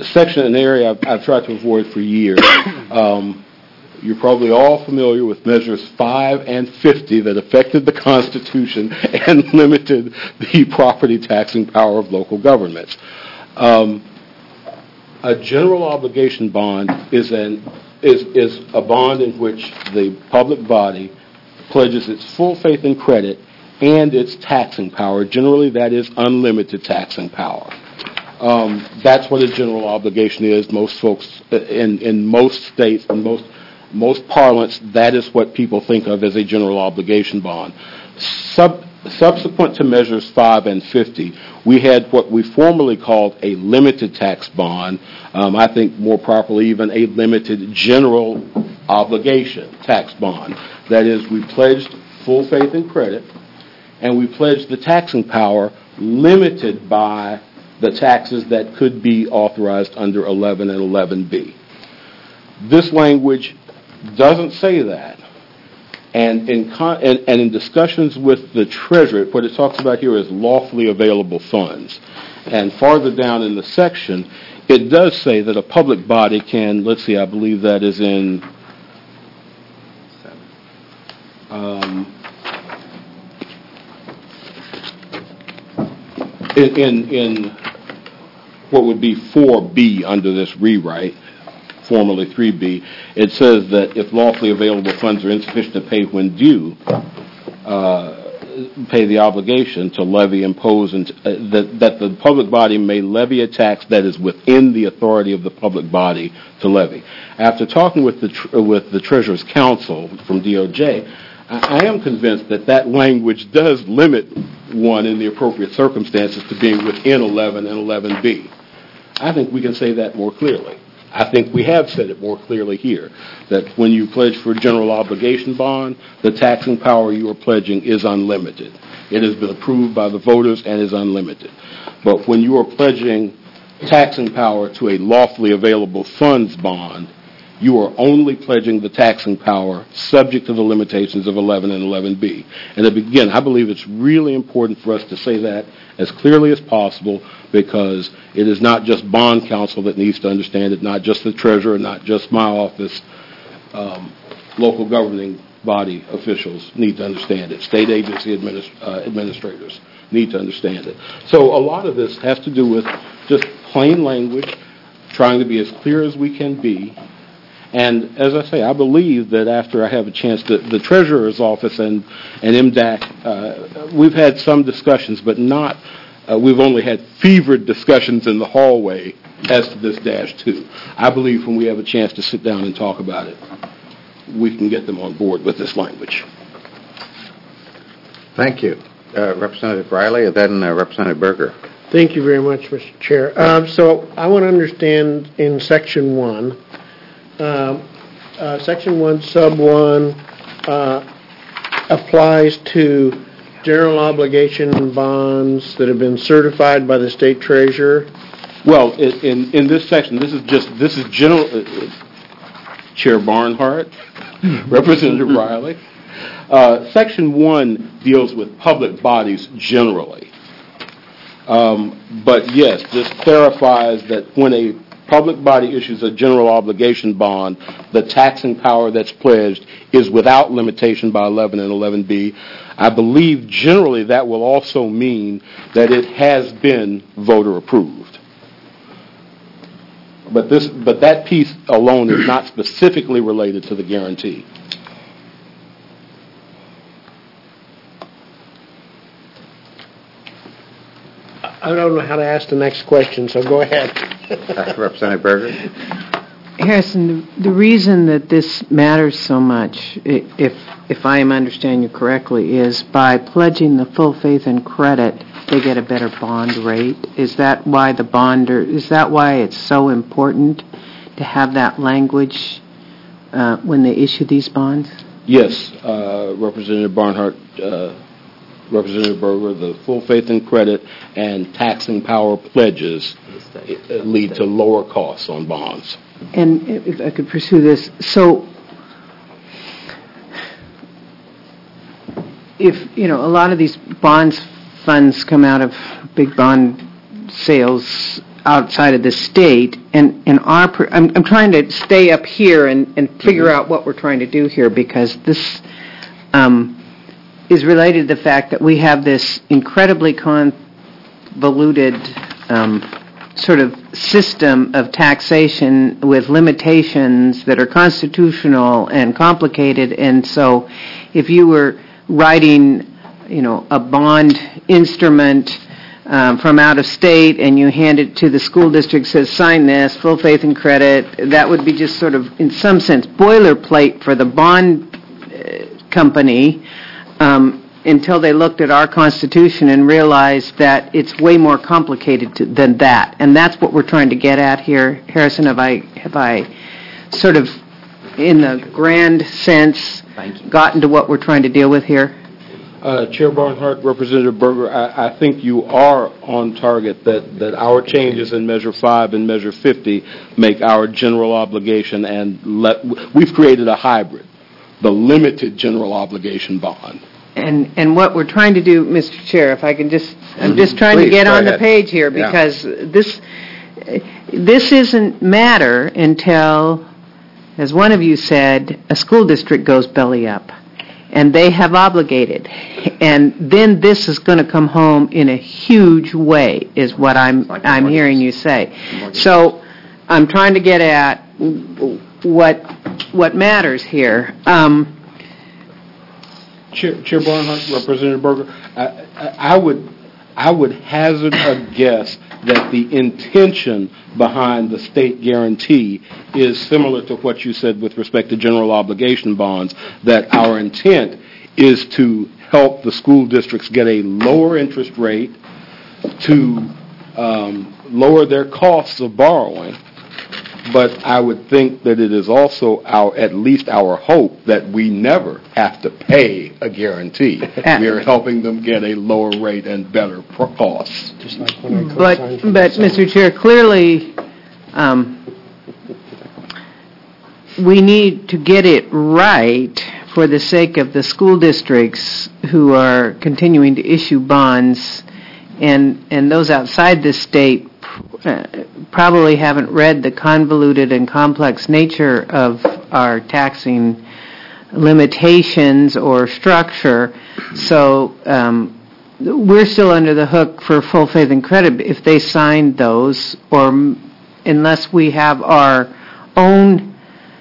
section, an area I've, I've tried to avoid for years. Um, you're probably all familiar with measures five and fifty that affected the Constitution and limited the property taxing power of local governments. Um, a general obligation bond is an is is a bond in which the public body pledges its full faith and credit and its taxing power. Generally, that is unlimited taxing power. Um, that's what a general obligation is. Most folks in in most states and most most parlance, that is what people think of as a general obligation bond. Sub, subsequent to measures five and fifty, we had what we formerly called a limited tax bond. Um, I think more properly, even a limited general obligation tax bond. That is, we pledged full faith and credit, and we pledged the taxing power limited by the taxes that could be authorized under eleven and eleven B. This language doesn't say that. And in, con- and, and in discussions with the Treasurer, what it talks about here is lawfully available funds. And farther down in the section, it does say that a public body can, let's see, I believe that is in um, in, in, in what would be four B under this rewrite, formerly three B, it says that if lawfully available funds are insufficient to pay when due, uh, pay the obligation to levy, impose, and uh, that, that the public body may levy a tax that is within the authority of the public body to levy. After talking with the tr- with the Treasurer's Counsel from D O J, I, I am convinced that that language does limit one in the appropriate circumstances to being within eleven and eleven B. I think we can say that more clearly. I think we have said it more clearly here, that when you pledge for a general obligation bond, the taxing power you are pledging is unlimited. It has been approved by the voters and is unlimited. But when you are pledging taxing power to a lawfully available funds bond, you are only pledging the taxing power subject to the limitations of eleven and eleven B. And again, I believe it's really important for us to say that as clearly as possible, because it is not just bond counsel that needs to understand it, not just the Treasurer, not just my office. Um, local governing body officials need to understand it. State agency administ- uh, administrators need to understand it. So a lot of this has to do with just plain language, trying to be as clear as we can be. And as I say, I believe that after I have a chance, to, the Treasurer's Office and, and M D A C, uh, we've had some discussions, but not, uh, we've only had fevered discussions in the hallway as to this dash two. I believe when we have a chance to sit down and talk about it, we can get them on board with this language. Thank you. Uh, Representative Riley, and then uh, Representative Berger. Thank you very much, Mister Chair. Um, so I want to understand in Section one, uh, uh, Section one, Sub one, uh, applies to general obligation bonds that have been certified by the state treasurer. Well, in in this section, this is just this is general. Uh, Chair Barnhart, Representative Riley. Uh, Section one deals with public bodies generally. Um, but yes, this clarifies that when a public body issues a general obligation bond, the taxing power that's pledged is without limitation by eleven and eleven B. I believe generally that will also mean that it has been voter approved. But this, but that piece alone is not specifically related to the guarantee. I don't know how to ask the next question, so go ahead. uh, Representative Berger. Harrison, the, the reason that this matters so much, if if I am understanding you correctly, is by pledging the full faith and credit, they get a better bond rate. Is that why the bonder? Is that why it's so important to have that language uh, when they issue these bonds? Yes, uh, Representative Barnhart, uh, Representative Berger, the full faith and credit and taxing power pledges lead to lower costs on bonds. And if I could pursue this, so if, you know, a lot of these bonds funds come out of big bond sales, outside of the state, and, and our, per- I'm, I'm trying to stay up here and, and figure out what we're trying to do here, because this um, is related to the fact that we have this incredibly convoluted um, sort of system of taxation with limitations that are constitutional and complicated, and so if you were writing, you know, a bond instrument um, from out of state and you hand it to the school district, says sign this, full faith and credit, that would be just sort of, in some sense, boilerplate for the bond uh, company um, until they looked at our Constitution and realized that it's way more complicated to, than that. And that's what we're trying to get at here. Harrison, have I, have I sort of, in the grand sense, gotten to what we're trying to deal with here? Uh, Chair Barnhart, Representative Berger, I, I think you are on target that, that our changes in Measure five and Measure fifty make our general obligation, and let, we've created a hybrid, the limited general obligation bond. And and what we're trying to do, Mister Chair, if I can just, I'm just trying Please, to get go on ahead. the page here, Yeah. because this this isn't matter until, as one of you said, a school district goes belly up, and they have obligated, and then this is going to come home in a huge way, is what I'm I'm hearing you say. So I'm trying to get at what what matters here. Um, Chair, Chair Barnhart, Representative Berger, I, I, I would I would hazard a guess that the intention behind the state guarantee is similar to what you said with respect to general obligation bonds, that our intent is to help the school districts get a lower interest rate, to um, lower their costs of borrowing. But I would think that it is also our, at least our hope, that we never have to pay a guarantee. We are helping them get a lower rate and better pro- costs. Just like when I But, co-signed for but, the Mister Chair, clearly, um, we need to get it right for the sake of the school districts who are continuing to issue bonds, and, and those outside the state uh, probably haven't read the convoluted and complex nature of our taxing limitations or structure. So um, we're still under the hook for full faith and credit if they signed those, or m- unless we have our own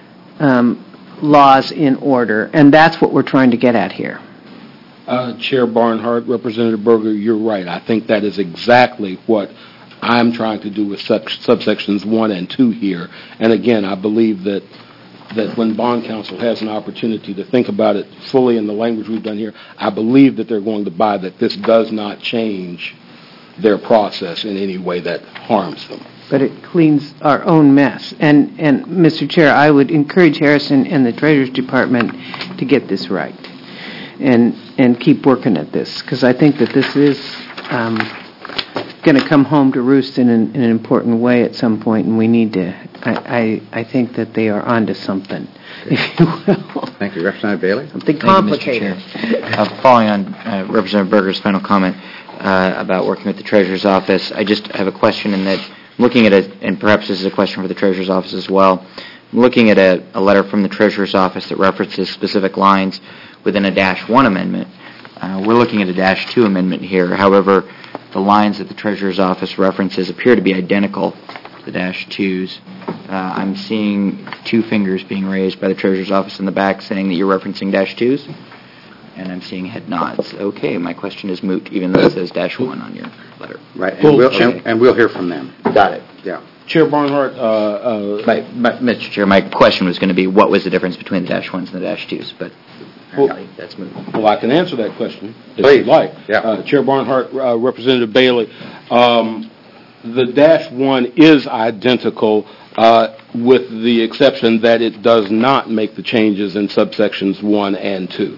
um, laws in order. And that's what we're trying to get at here. Uh, Chair Barnhart, Representative Berger, you're right. I think that is exactly what I'm trying to do with sub- subsections one and two here. And again, I believe that that when Bond Council has an opportunity to think about it fully in the language we've done here, I believe that they're going to buy that this does not change their process in any way that harms them. But it cleans our own mess. And, and Mister Chair, I would encourage Harrison and the Treasurer's Department to get this right and and keep working at this, because I think that this is um, going to come home to roost in an, in an important way at some point, and we need to, I, I, I think that they are onto something, if you will. Thank you. Representative Bailey? Something Thank you, Mister complicated. Chair. Uh, following on uh, Representative Berger's final comment uh, about working with the Treasurer's Office, I just have a question in that, looking at it, and perhaps this is a question for the Treasurer's Office as well, I'm looking at a, a letter from the Treasurer's Office that references specific lines within a dash one amendment. Uh, we're looking at a dash two amendment here. However, the lines that the Treasurer's Office references appear to be identical to the dash twos. Uh, I'm seeing two fingers being raised by the Treasurer's Office in the back saying that you're referencing dash twos, and I'm seeing head nods. Okay, my question is moot, even though it says dash one on your letter. Right, and Well, we'll, okay. and, and we'll hear from them. Got it. Yeah. Chair Barnhart, uh, uh, My, my, Mister Chair, my question was going to be what was the difference between the dash ones and the dash twos, but apparently that's moot. well, I can answer that question if Please. you'd like. Yeah. Uh, Chair Barnhart, uh, Representative Bailey, um, the dash one is identical uh, with the exception that it does not make the changes in subsections one and two.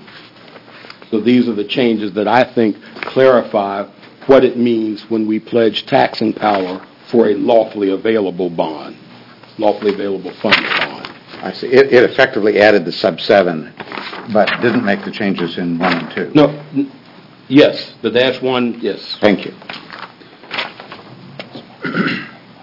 So these are the changes that I think clarify what it means when we pledge taxing power for a lawfully available bond, lawfully available fund bond. I see. It, it effectively added the sub seven, but didn't make the changes in one and two. No, n- yes, the dash one, yes. Thank you.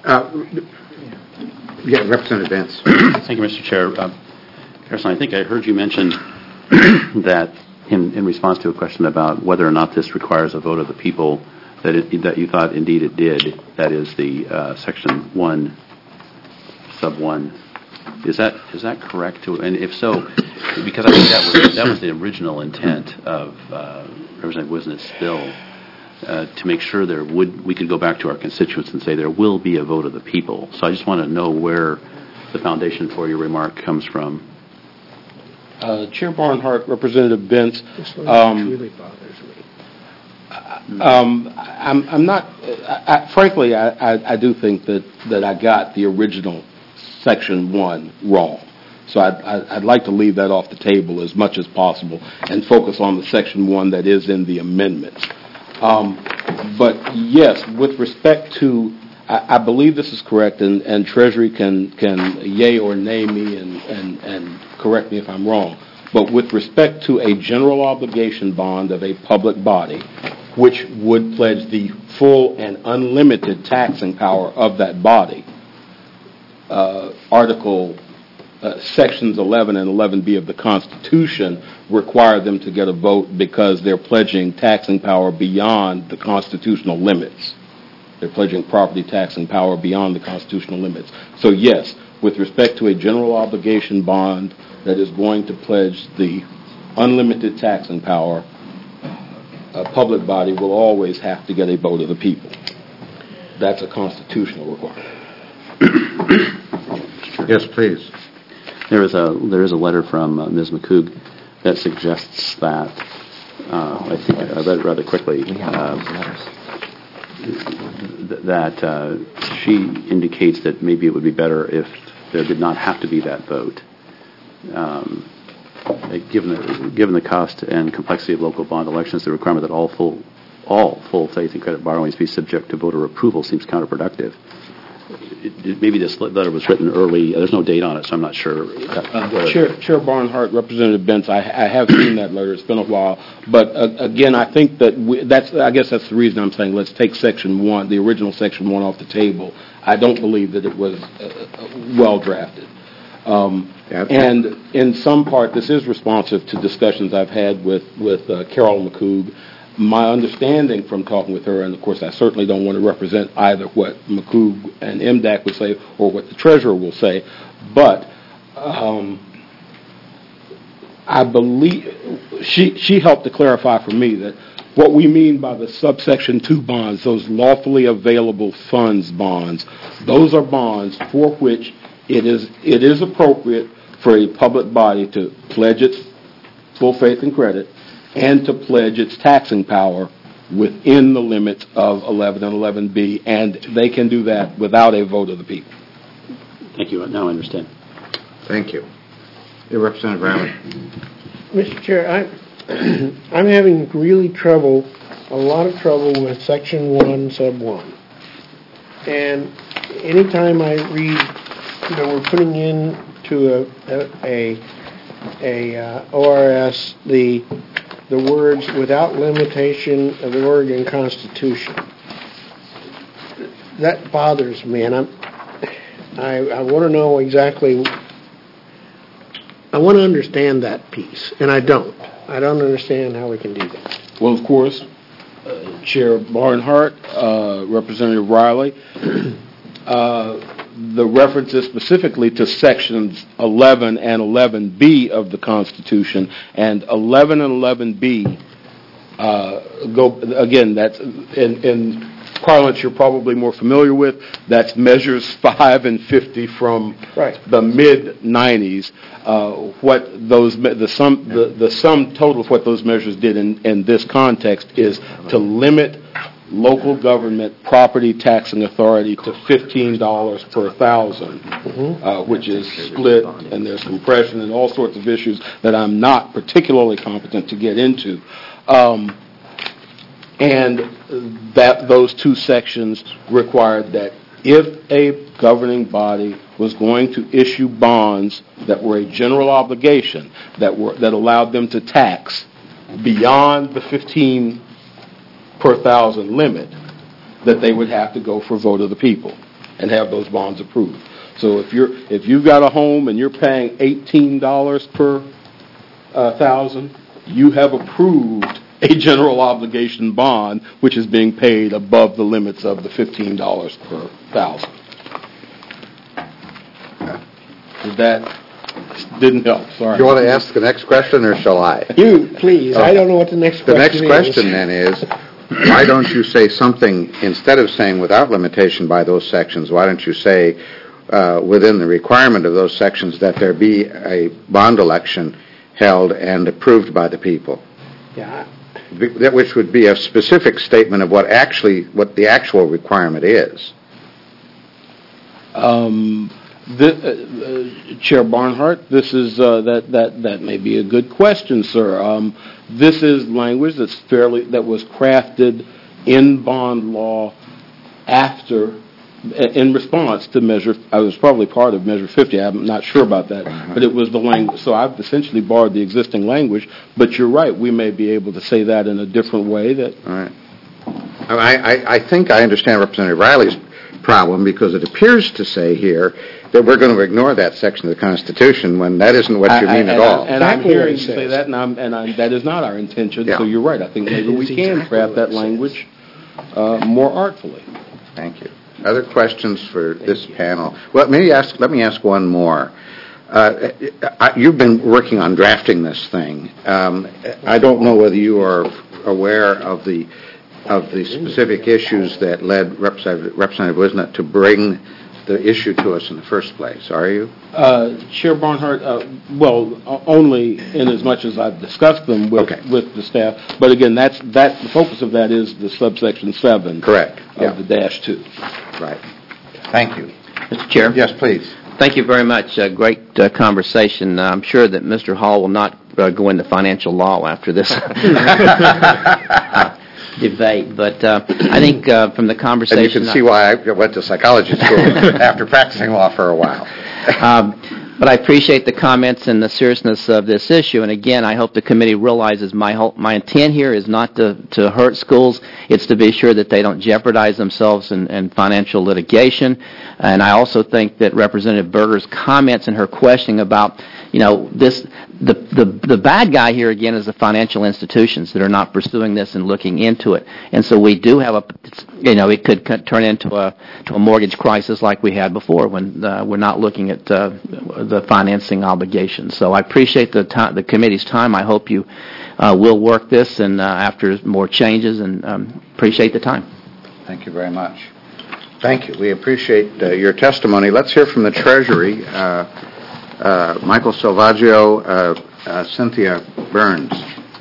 Uh, Yeah, Representative Benz. Thank you, Mister Chair. Uh, Harrison, I think I heard you mention that in, in response to a question about whether or not this requires a vote of the people, that it, that you thought indeed it did. That is the uh, section one, sub one. Is that is that correct? To, and if so, because I think that was that was the original intent of uh, Representative Wisnet's bill. Uh, to make sure there would, we could go back to our constituents and say there will be a vote of the people. So I just want to know where the foundation for your remark comes from. Uh, Chair Barnhart, Representative Benz. This one Um, really bothers me. Um, I'm, I'm not, I, I, frankly, I, I, I do think that, that I got the original section one wrong. So I'd, I'd like to leave that off the table as much as possible and focus on the section one that is in the amendments. Um, but yes, with respect to, I, I believe this is correct, and, and Treasury can, can yay or nay me and, and, and correct me if I'm wrong. But with respect to a general obligation bond of a public body, which would pledge the full and unlimited taxing power of that body, uh, Article Uh, Sections eleven and eleven B of the Constitution require them to get a vote because they're pledging taxing power beyond the constitutional limits. They're pledging property taxing power beyond the constitutional limits. So yes, with respect to a general obligation bond that is going to pledge the unlimited taxing power, a public body will always have to get a vote of the people. That's a constitutional requirement. Yes, please. There is a there is a letter from uh, Miz McCoog that suggests that. Uh, I think I read it rather quickly. Uh, th- that uh, she indicates that maybe it would be better if there did not have to be that vote. Um, given the given the cost and complexity of local bond elections, the requirement that all full all full faith and credit borrowings be subject to voter approval seems counterproductive. It, it, maybe this letter was written early. There's no date on it, so I'm not sure. Uh, Chair, Chair Barnhart, Representative Benz, I, I have seen that letter. It's been a while, but uh, again, I think that we, that's. I guess that's the reason I'm saying let's take Section One, the original Section One, off the table. I don't believe that it was uh, well drafted, um, yeah, and in some part, this is responsive to discussions I've had with with uh, Carol McCoog. My understanding from talking with her, and of course I certainly don't want to represent either what McCoog and M D A C would say or what the Treasurer will say, but um, I believe she she helped to clarify for me that what we mean by the subsection two bonds, those lawfully available funds bonds, those are bonds for which it is it is appropriate for a public body to pledge its full faith and credit and to pledge its taxing power within the limits of eleven and eleven B, and they can do that without a vote of the people. Thank you. Now I understand. Thank you. Representative Riley. Mister Chair, I, I'm having really trouble, a lot of trouble with Section one, Sub one. And anytime I read, you know, we're putting in to a, a, a, a uh, O R S the the words without limitation of the Oregon Constitution. That bothers me, and I'm, I, I want to know exactly, I want to understand that piece, and I don't. I don't understand how we can do that. Well, of course, uh, Chair Barnhart, uh, Representative Riley, uh, the references specifically to sections eleven and eleven B of the Constitution, and eleven and eleven B uh, go again. That's in, in parlance you're probably more familiar with. That's measures five and fifty from right. the mid nineties. Uh, what those the sum the, the sum total of what those measures did in, in this context is to limit local government property taxing authority to fifteen dollars per thousand, mm-hmm. uh, which is split, and there's compression and all sorts of issues that I'm not particularly competent to get into. Um, and that those two sections required that if a governing body was going to issue bonds that were a general obligation that were that allowed them to tax beyond the fifteen per thousand limit, that they would have to go for vote of the people. and have those bonds approved. So if you're if you've got a home and you're paying eighteen dollars per uh, thousand, you have approved a general obligation bond, which is being paid above the limits of the fifteen dollars per thousand. Did that didn't help? Sorry. You want to ask the next question, or shall I? You, please. I don't know what the next The question next is. question then is, why don't you say something, instead of saying without limitation by those sections, why don't you say uh, within the requirement of those sections that there be a bond election held and approved by the people? Yeah. That which would be a specific statement of what actually, what the actual requirement is. Um, the, uh, uh, Chair Barnhart, this is uh, that that that may be a good question, sir. Um, this is language that's fairly that was crafted in bond law after, in response to Measure. I was probably part of Measure fifty. I'm not sure about that, uh-huh. But it was the language. So I've essentially borrowed the existing language. But you're right. We may be able to say that in a different way. That. All right. I, I, I think I understand Representative Riley's problem, because it appears to say here that we're going to ignore that section of the Constitution when that isn't what you I, mean I, at and all. I, and I'm hearing you say that, and, I'm, and I'm, that is not our intention. Yeah. So you're right. I think maybe we can craft that language uh, more artfully. Thank you. Other questions for this panel? Well, maybe ask. Let me ask one more. Uh, I, you've been working on drafting this thing. Um, I don't know whether you are aware of the of the specific issues that led Representative, Representative Wisnett to bring the issue to us in the first place. Are you? Uh, Chair Barnhart, uh, well, uh, only in as much as I've discussed them with okay. with the staff. But again, that's that. The focus of that is the subsection seven. Correct. Of yeah. the dash two. Right. Thank you, Mister Chair. Yes, please. Thank you very much. Uh, great uh, conversation. Uh, I'm sure that Mister Hall will not uh, go into financial law after this debate, but uh, I think uh, from the conversation... And you can see why I went to psychology school after practicing law for a while. um, but I appreciate the comments and the seriousness of this issue, and again, I hope the committee realizes my whole, my intent here is not to, to hurt schools. It's to be sure that they don't jeopardize themselves in, in financial litigation, and I also think that Representative Berger's comments and her questioning about, you know, this... The, the the bad guy here, again, is the financial institutions that are not pursuing this and looking into it. And so we do have a, you know, it could turn into a to a mortgage crisis like we had before when uh, we're not looking at uh, the financing obligations. So I appreciate the time, the committee's time. I hope you uh, will work this and uh, after more changes, and um, appreciate the time. Thank you very much. Thank you. We appreciate uh, your testimony. Let's hear from the Treasury. Uh, Uh, Michael Salvaggio, uh, uh, Cynthia Burns.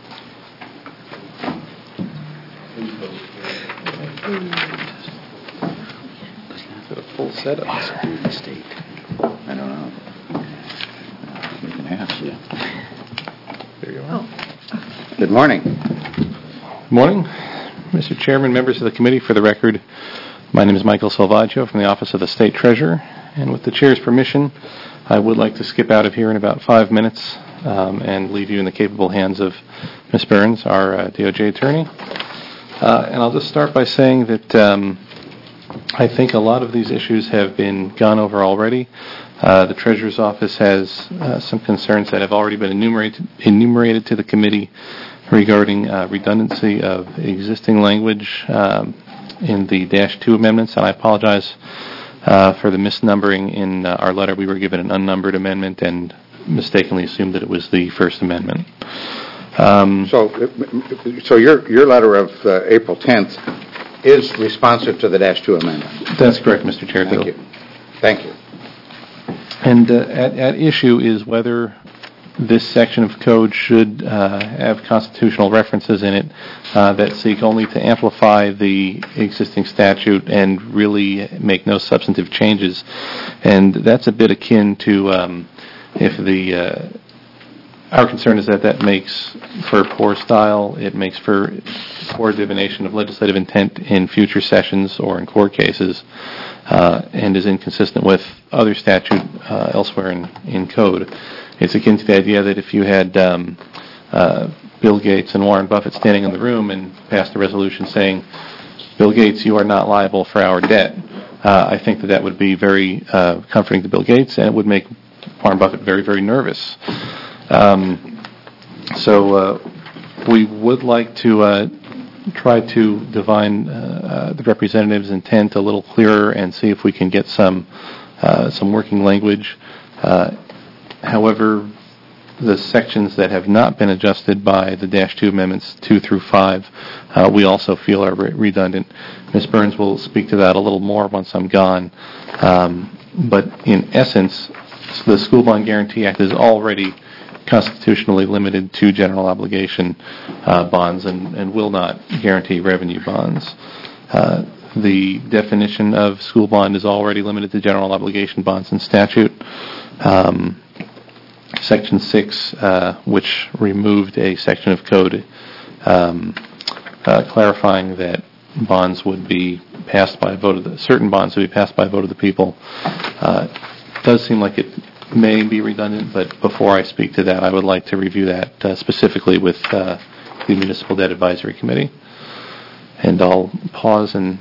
A full setup. State. I don't know. We can ask you. There you are. Good morning. Good morning, Mister Chairman, members of the committee. For the record, my name is Michael Salvaggio from the Office of the State Treasurer, and with the Chair's permission, I would like to skip out of here in about five minutes um, and leave you in the capable hands of Miz Burns, our uh, D O J attorney. Uh, and I'll just start by saying that um, I think a lot of these issues have been gone over already. Uh, the Treasurer's Office has uh, some concerns that have already been enumerated, enumerated to the committee regarding uh, redundancy of existing language um, in the Dash two amendments, and I apologize Uh, for the misnumbering in uh, our letter. We were given an unnumbered amendment and mistakenly assumed that it was the First Amendment. Um, so, so your your letter of uh, April tenth is responsive to the Dash two amendment. That's correct, Mister Chair. Thank you. Thank you. And uh, at, at issue is whether this section of code should uh, have constitutional references in it uh, that seek only to amplify the existing statute and really make no substantive changes. And that's a bit akin to um, if the uh, our concern is that that makes for poor style, it makes for poor divination of legislative intent in future sessions or in court cases, uh, and is inconsistent with other statute uh, elsewhere in, in code. It's akin to the idea that if you had um, uh, Bill Gates and Warren Buffett standing in the room and passed a resolution saying, Bill Gates, you are not liable for our debt, Uh, I think that that would be very uh, comforting to Bill Gates, and it would make Warren Buffett very, very nervous. Um, so uh, we would like to uh, try to divine uh, uh, the representative's intent a little clearer and see if we can get some uh, some working language. Uh, however, the sections that have not been adjusted by the Dash two amendments, two through five, uh, we also feel are re- redundant. Miz Burns will speak to that a little more once I'm gone. Um, but in essence, the School Bond Guarantee Act is already constitutionally limited to general obligation uh, bonds and, and will not guarantee revenue bonds. Uh, the definition of school bond is already limited to general obligation bonds in statute. Um, Section six, uh, which removed a section of code um, uh, clarifying that bonds would be passed by a vote of the, certain bonds would be passed by a vote of the people, uh, does seem like it may be redundant, but before I speak to that, I would like to review that uh, specifically with uh, the Municipal Debt Advisory Committee. And I'll pause and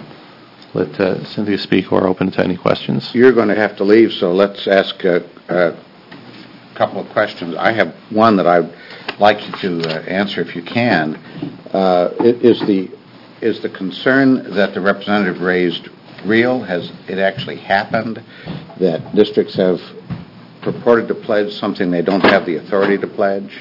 let uh, Cynthia speak or open to any questions. You're going to have to leave, so let's ask a, a couple of questions. I have one that I'd like you to uh, answer if you can. Uh, is the is the concern that the representative raised real? Has it actually happened that districts have purported to pledge something they don't have the authority to pledge?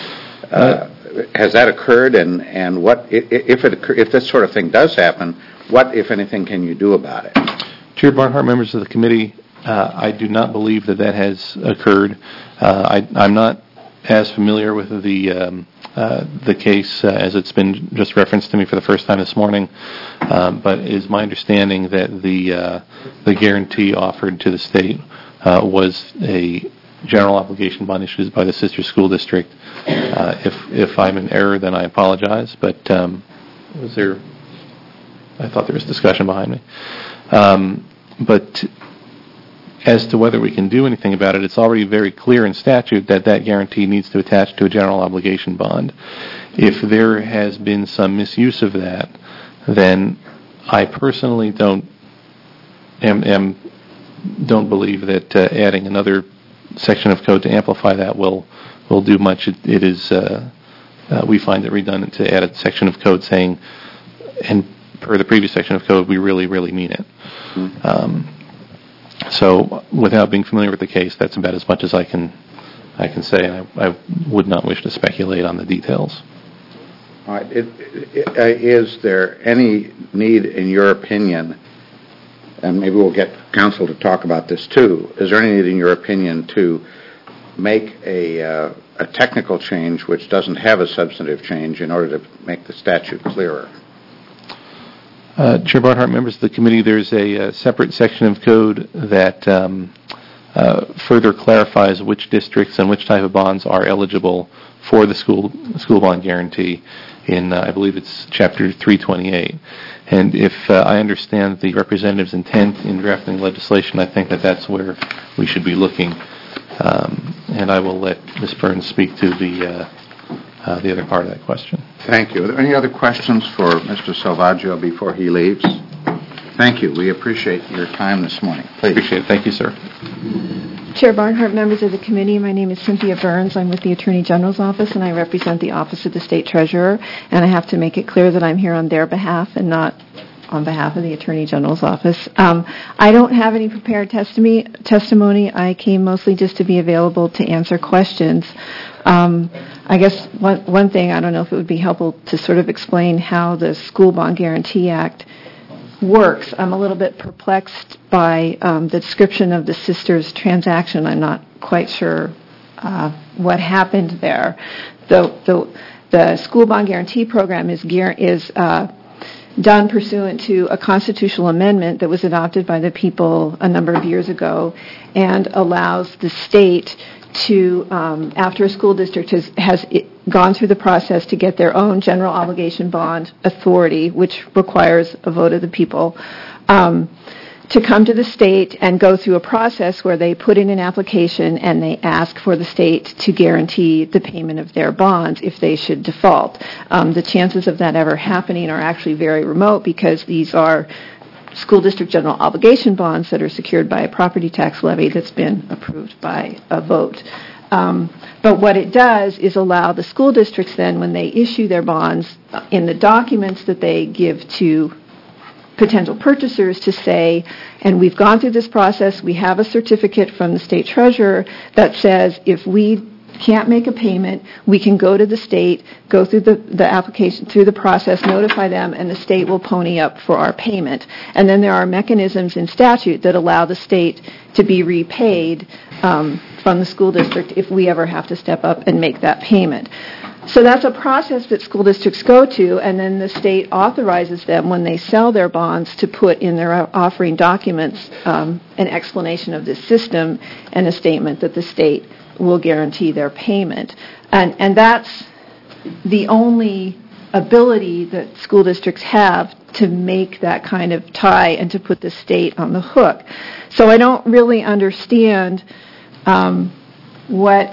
Uh, has that occurred, and, and what if it occur, if this sort of thing does happen, what, if anything, can you do about it? Chair Barnhart, members of the committee, uh, I do not believe that that has occurred. Uh, I, I'm not as familiar with the um, uh, the case uh, as it's been just referenced to me for the first time this morning, um, but it is my understanding that the uh, the guarantee offered to the state uh, was a general obligation bond issued by the sister school district. Uh, if if I'm in error, then I apologize. But um, was there? I thought there was discussion behind me. Um, but as to whether we can do anything about it, it's already very clear in statute that that guarantee needs to attach to a general obligation bond. If there has been some misuse of that, then I personally don't am, am don't believe that uh, adding another section of code to amplify that will will do much. It, it is uh, uh, we find it redundant to add a section of code saying, and per the previous section of code, we really, really mean it. Mm-hmm. Um, so, without being familiar with the case, that's about as much as I can I can say. And I, I would not wish to speculate on the details. All right. It, it, uh, is there any need, in your opinion, and maybe we'll get counsel to talk about this too, is there any need, in your opinion, to make a, uh, a technical change which doesn't have a substantive change in order to make the statute clearer? Uh, Chair Barnhart, members of the committee, there's a, a separate section of code that um, uh, further clarifies which districts and which type of bonds are eligible for the school school bond guarantee in, uh, I believe it's Chapter three twenty-eight. And if uh, I understand the representative's intent in drafting legislation, I think that that's where we should be looking. Um, and I will let Miz Burns speak to the uh, uh, the other part of that question. Thank you. Are there any other questions for Mister Salvaggio before he leaves? Thank you. We appreciate your time this morning. Please. Appreciate it. Thank you, sir. Chair Barnhart, members of the committee, my name is Cynthia Burns. I'm with the Attorney General's Office, and I represent the Office of the State Treasurer. And I have to make it clear that I'm here on their behalf and not on behalf of the Attorney General's Office. Um, I don't have any prepared testimony. testimony. I came mostly just to be available to answer questions. Um, I guess one, one thing, I don't know if it would be helpful to sort of explain how the School Bond Guarantee Act works. I'm a little bit perplexed by um, the description of the sisters' transaction. I'm not quite sure uh, what happened there. The, the, the School Bond Guarantee Program is, is uh, done pursuant to a constitutional amendment that was adopted by the people a number of years ago and allows the state to, um, after a school district has, has it gone through the process to get their own general obligation bond authority, which requires a vote of the people, um, to come to the state and go through a process where they put in an application and they ask for the state to guarantee the payment of their bonds if they should default. Um, the chances of that ever happening are actually very remote because these are school district general obligation bonds that are secured by a property tax levy that's been approved by a vote. Um, but what it does is allow the school districts then, when they issue their bonds, in the documents that they give to potential purchasers, to say, and we've gone through this process, we have a certificate from the state treasurer that says if we can't make a payment, we can go to the state, go through the, the application, through the process, notify them, and the state will pony up for our payment. And then there are mechanisms in statute that allow the state to be repaid um, from the school district if we ever have to step up and make that payment. So that's a process that school districts go to, and then the state authorizes them when they sell their bonds to put in their offering documents um, an explanation of this system and a statement that the state will guarantee their payment. And, and that's the only ability that school districts have to make that kind of tie and to put the state on the hook. So I don't really understand um, what...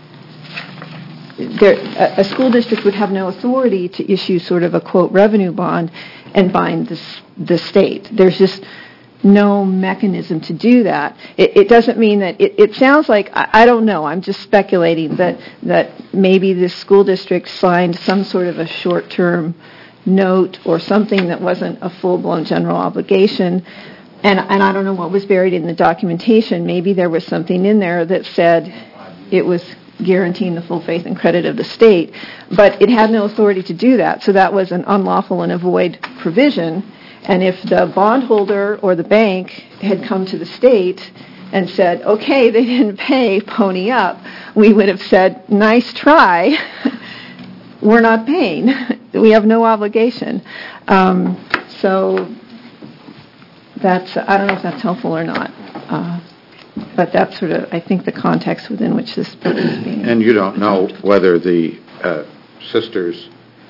There, a, a school district would have no authority to issue sort of a, quote, revenue bond and bind the, the state. There's just no mechanism to do that. It, it doesn't mean that, it, it sounds like, I, I don't know, I'm just speculating that, that maybe this school district signed some sort of a short-term note or something that wasn't a full-blown general obligation. And, and I don't know what was buried in the documentation. Maybe there was something in there that said it was guaranteeing the full faith and credit of the state, but it had no authority to do that, so that was an unlawful and a void provision. And if the bondholder or the bank had come to the state and said, okay, they didn't pay, pony up, we would have said, nice try, we're not paying, we have no obligation. Um, so that's, I don't know if that's helpful or not. Uh, But that's sort of, I think, the context within which this bill is being... And you don't know whether the uh, sisters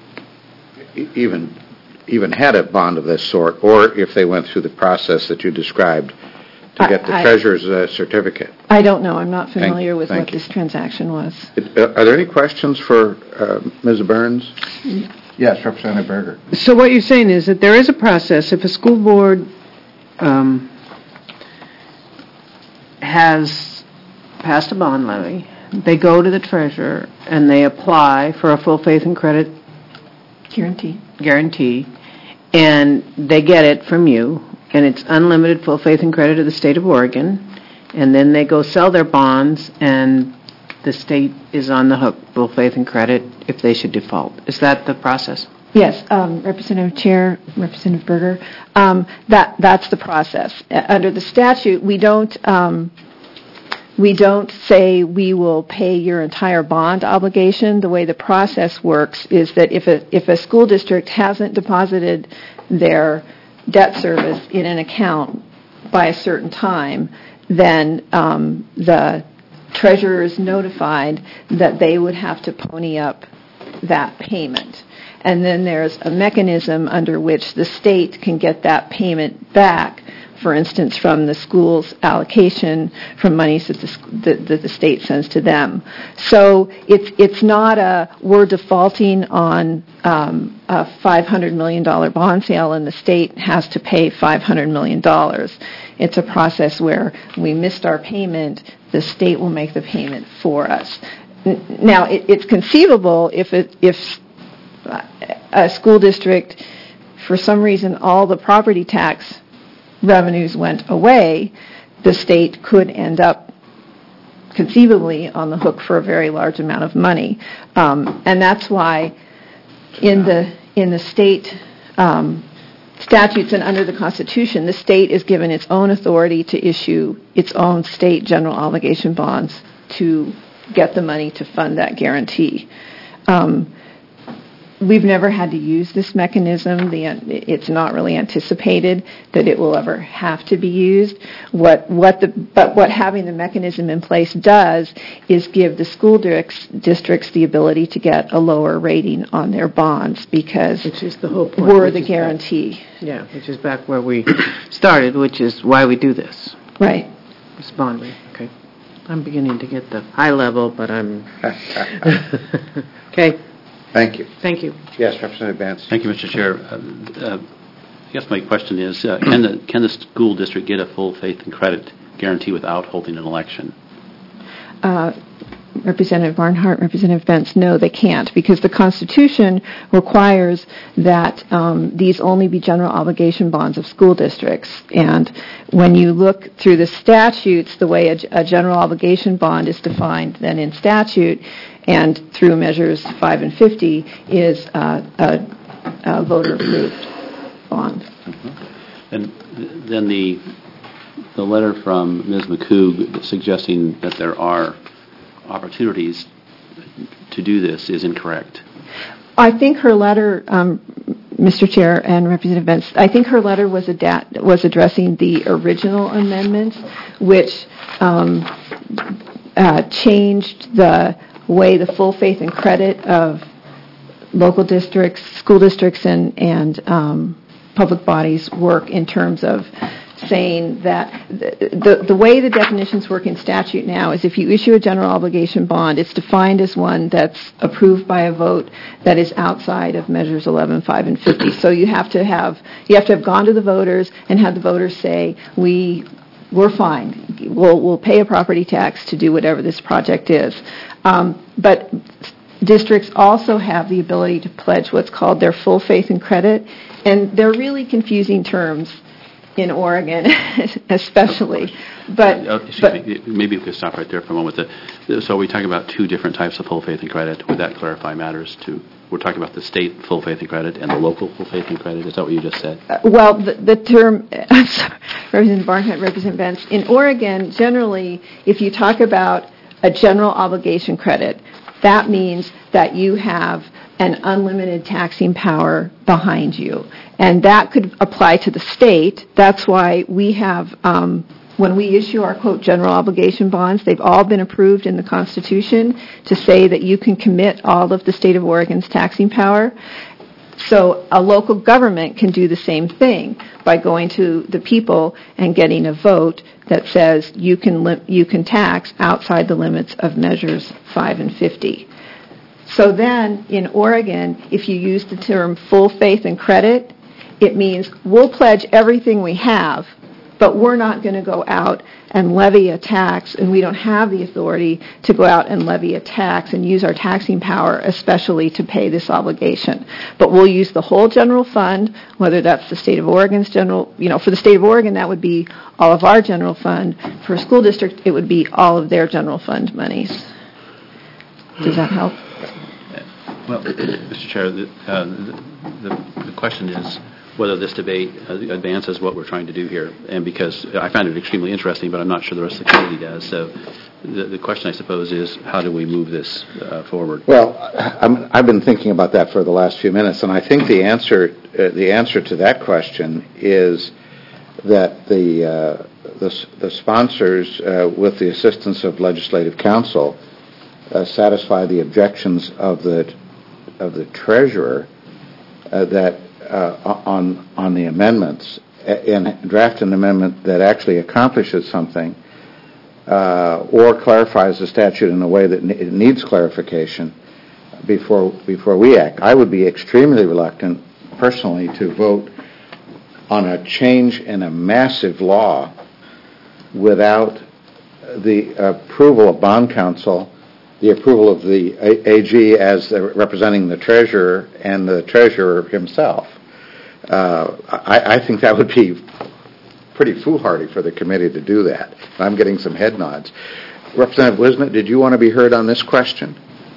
e- even even had a bond of this sort, or if they went through the process that you described to I, get the I, treasurer's uh, certificate. I don't know. I'm not familiar thank, with thank what you. this transaction was. It, uh, are there any questions for uh, Miz Burns? Yes, Representative Berger. So what you're saying is that there is a process. If a school board... Um, has passed a bond levy, they go to the treasurer and they apply for a full faith and credit guarantee, guarantee, and they get it from you, and it's unlimited full faith and credit of the state of Oregon, and then they go sell their bonds, and the state is on the hook, full faith and credit, if they should default. Is that the process? Yes, um, Representative Chair, Representative Berger, um, that that's the process. Uh, under the statute, we don't um, we don't say we will pay your entire bond obligation. The way the process works is that if a if a school district hasn't deposited their debt service in an account by a certain time, then um, the treasurer is notified that they would have to pony up that payment. And then there's a mechanism under which the state can get that payment back, for instance, from the school's allocation, from monies that the, that, that the state sends to them. So it's it's not a, we're defaulting on um, a five hundred million dollars bond sale and the state has to pay five hundred million dollars. It's a process where we missed our payment, the state will make the payment for us. Now, it, it's conceivable if it, if a school district, for some reason, all the property tax revenues went away, the state could end up conceivably on the hook for a very large amount of money. Um, and that's why in the in the state um, statutes and under the Constitution, the state is given its own authority to issue its own state general obligation bonds to get the money to fund that guarantee. Um, We've never had to use this mechanism. The, it's not really anticipated that it will ever have to be used. What, what the, but what having the mechanism in place does is give the school districts, districts the ability to get a lower rating on their bonds because which is the whole point, we're the guarantee. Back, yeah, which is back where we started, which is why we do this. Right. This bonding. Okay. I'm beginning to get the high level, but I'm... okay. Thank you. Thank you. Yes, Representative Vance. Thank you, Mister Chair. Uh, uh, guess my question is, uh, can the can the school district get a full faith and credit guarantee without holding an election? Uh, Representative Barnhart, Representative Bentz, no, they can't, because the Constitution requires that um, these only be general obligation bonds of school districts. And when you look through the statutes, the way a, a general obligation bond is defined then in statute and through measures five and fifty is uh, a, a voter-approved bond. Mm-hmm. And then the the letter from Miz McCoog suggesting that there are opportunities to do this is incorrect. I think her letter, um, Mister Chair and Representative Bentz, I think her letter was, adapt- was addressing the original amendments, which um, uh, changed the way the full faith and credit of local districts, school districts, and, and um, public bodies work in terms of saying that the, the the way the definitions work in statute now is if you issue a general obligation bond, it's defined as one that's approved by a vote that is outside of measures eleven, five, and fifty. So you have to have you have to have gone to the voters and had the voters say, we we're fine. We'll we'll pay a property tax to do whatever this project is. Um, but districts also have the ability to pledge what's called their full faith and credit, and they're really confusing terms in Oregon, especially. But, uh, excuse but me, maybe we could stop right there for a moment. The, so we're talking about two different types of full faith and credit. Would that clarify matters too? We're talking about the state full faith and credit and the local full faith and credit. Is that what you just said? Uh, well, the, the term, I'm sorry, Representative Barnhart, Representative Bentz, in Oregon, generally, if you talk about a general obligation credit, that means that you have an unlimited taxing power behind you. And that could apply to the state. That's why we have, um, when we issue our, quote, general obligation bonds, they've all been approved in the Constitution to say that you can commit all of the state of Oregon's taxing power. So a local government can do the same thing by going to the people and getting a vote that says you can li- you can tax outside the limits of measures five and fifty. So then, in Oregon, if you use the term full faith and credit, it means we'll pledge everything we have, but we're not going to go out and levy a tax, and we don't have the authority to go out and levy a tax and use our taxing power especially to pay this obligation. But we'll use the whole general fund, whether that's the state of Oregon's general, you know, for the state of Oregon, that would be all of our general fund. For a school district, it would be all of their general fund monies. Does that help? Well, Mister Chair, the, uh, the, the question is whether this debate advances what we're trying to do here. And because I find it extremely interesting, but I'm not sure the rest of the community does. So the, the question, I suppose, is how do we move this uh, forward? Well, I'm, I've been thinking about that for the last few minutes, and I think the answer uh, the answer to that question is that the uh, the, the sponsors, uh, with the assistance of Legislative Counsel, uh, satisfy the objections of the of the treasurer uh, that uh, on on the amendments and draft an amendment that actually accomplishes something uh, or clarifies the statute in a way that it needs clarification before before we act. I would be extremely reluctant personally to vote on a change in a massive law without the approval of bond counsel, the approval of the A G as the, representing the treasurer, and the treasurer himself. Uh, I, I think that would be pretty foolhardy for the committee to do that. I'm getting some head nods. Representative Wisnett, did you want to be heard on this question?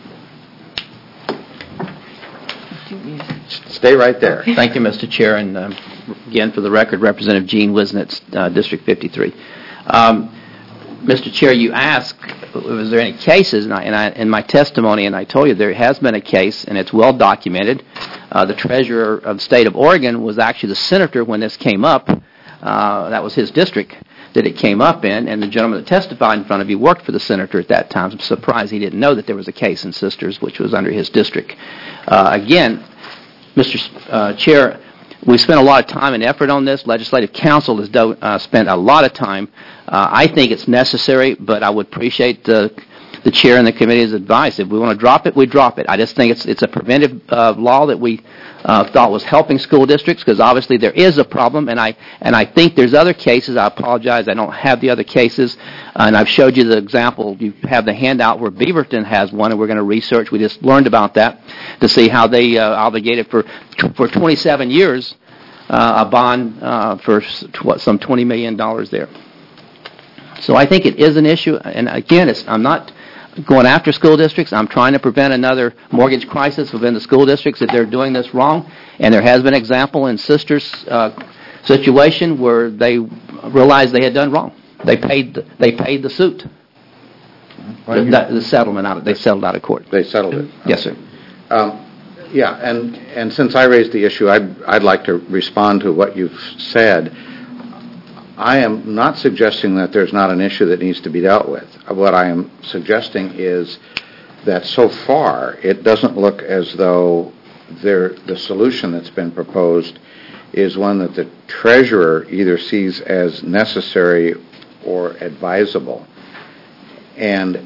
Stay right there. Thank you, Mister Chair. And um, again, for the record, Representative Gene Wisnett, uh, District fifty-three. Um, Mister Chair, you asked, was there any cases, and, I, and I, in my testimony, and I told you there has been a case, and it's well documented. Uh, the treasurer of the state of Oregon was actually the senator when this came up. Uh, that was his district that it came up in, and the gentleman that testified in front of you worked for the senator at that time. I'm surprised he didn't know that there was a case in Sisters, which was under his district. Uh, again, Mister Uh, Chair, we spent a lot of time and effort on this. Legislative Counsel has do, uh, spent a lot of time. Uh, I think it's necessary, but I would appreciate the the chair and the committee's advice. If we want to drop it, we drop it. I just think it's it's a preventive uh, law that we uh, thought was helping school districts, because obviously there is a problem, and I and I think there's other cases. I apologize, I don't have the other cases, uh, and I've showed you the example. You have the handout where Beaverton has one, and we're going to research. We just learned about that to see how they uh, obligated for for twenty-seven years uh, a bond uh, for what, some twenty million dollars there. So I think it is an issue, and again, it's, I'm not going after school districts. I'm trying to prevent another mortgage crisis within the school districts if they're doing this wrong. And there has been an example in Sisters' uh, situation where they realized they had done wrong. They paid the, they paid the suit, the, the, the settlement out of they settled out of court. They settled it. Yes, sir. Um, yeah, and and since I raised the issue, I'd I'd like to respond to what you've said. I am not suggesting that there's not an issue that needs to be dealt with. What I am suggesting is that so far it doesn't look as though there, the solution that's been proposed is one that the treasurer either sees as necessary or advisable. And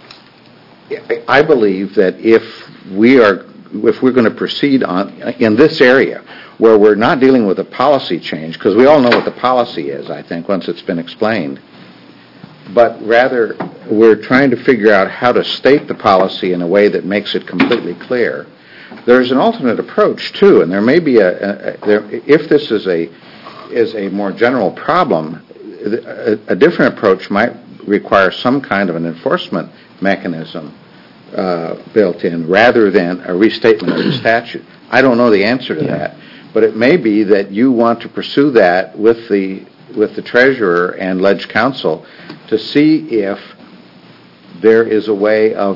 I believe that if we are, if we're going to proceed on in this area, where we're not dealing with a policy change, because we all know what the policy is, I think, once it's been explained, but rather we're trying to figure out how to state the policy in a way that makes it completely clear. There's an alternate approach, too, and there may be a, a, a there, if this is a, is a more general problem, a, a different approach might require some kind of an enforcement mechanism uh, built in, rather than a restatement of the statute. I don't know the answer to yeah. that. But it may be that you want to pursue that with the with the treasurer and ledge council to see if there is a way of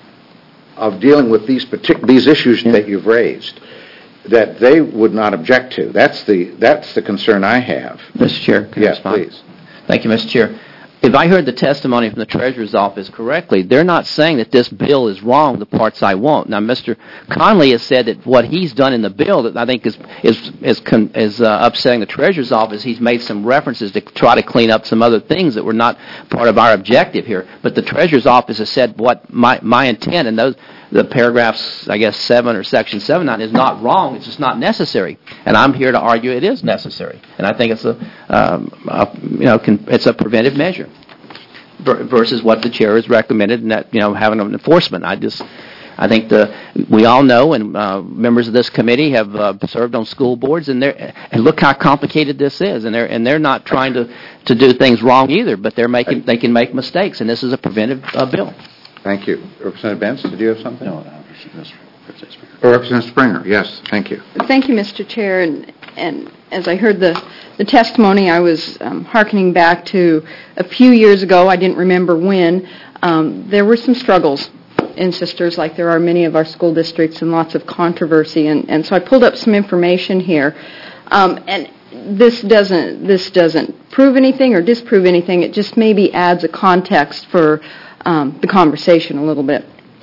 of dealing with these partic- these issues yeah. that you've raised that they would not object to. That's the that's the concern I have. Mister Chair, can yes, I respond? Please. Thank you, Mister Chair. If I heard the testimony from the Treasurer's Office correctly, they're not saying that this bill is wrong, the parts I won't. Now, Mister Conley has said that what he's done in the bill that I think is is is, con, is uh, upsetting the Treasurer's Office, he's made some references to try to clean up some other things that were not part of our objective here. But the Treasurer's Office has said what my, my intent, and those the paragraphs, I guess, seven or section seven nine is not wrong, it's just not necessary. And I'm here to argue it is necessary. And I think it's a, um, a you know, con, it's a preventive measure versus what the chair has recommended, and that, you know, having an enforcement. I just, I think the we all know, and uh, members of this committee have uh, served on school boards, and they're and look how complicated this is, and they're and they're not trying to, to do things wrong either, but they're making they can make mistakes, and this is a preventive uh, bill. Thank you, Representative Benz. Did you have something? No, no, Representative Springer. Oh, Representative Springer. Yes, thank you. Thank you, Mister Chair, and and as I heard the the testimony, I was um, hearkening back to a few years ago. I didn't remember when. Um, there were some struggles in Sisters, like there are many of our school districts, and lots of controversy. And, and so I pulled up some information here, um, and this doesn't this doesn't prove anything or disprove anything. It just maybe adds a context for um, the conversation a little bit.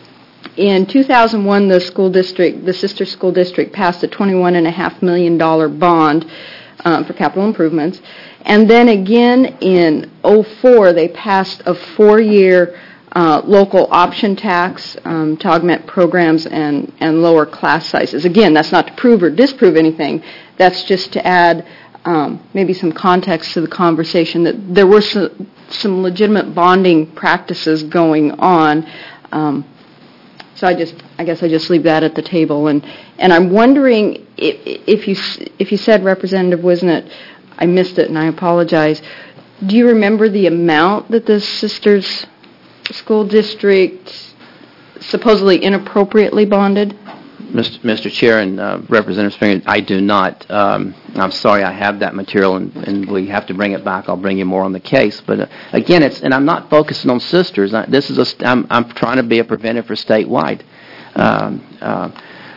In two thousand one, the school district, the Sister School District, passed a twenty-one point five million dollars bond um, for capital improvements. And then again in oh four, they passed a four-year uh, local option tax um, to augment programs and, and lower class sizes. Again, that's not to prove or disprove anything. That's just to add um, maybe some context to the conversation that there were some, some legitimate bonding practices going on. Um, So I just, I guess I just leave that at the table, and, and I'm wondering if, if you if you said, Representative Wisnett, I missed it and I apologize. Do you remember the amount that the Sisters School District supposedly inappropriately bonded? Mister Mister Chair and uh, Representative Springer, I do not. Um, I'm sorry, I have that material, and, and we have to bring it back. I'll bring you more on the case. But uh, again, it's and I'm not focusing on Sisters. I, this is a. I'm, I'm trying to be a preventive for statewide, um, uh,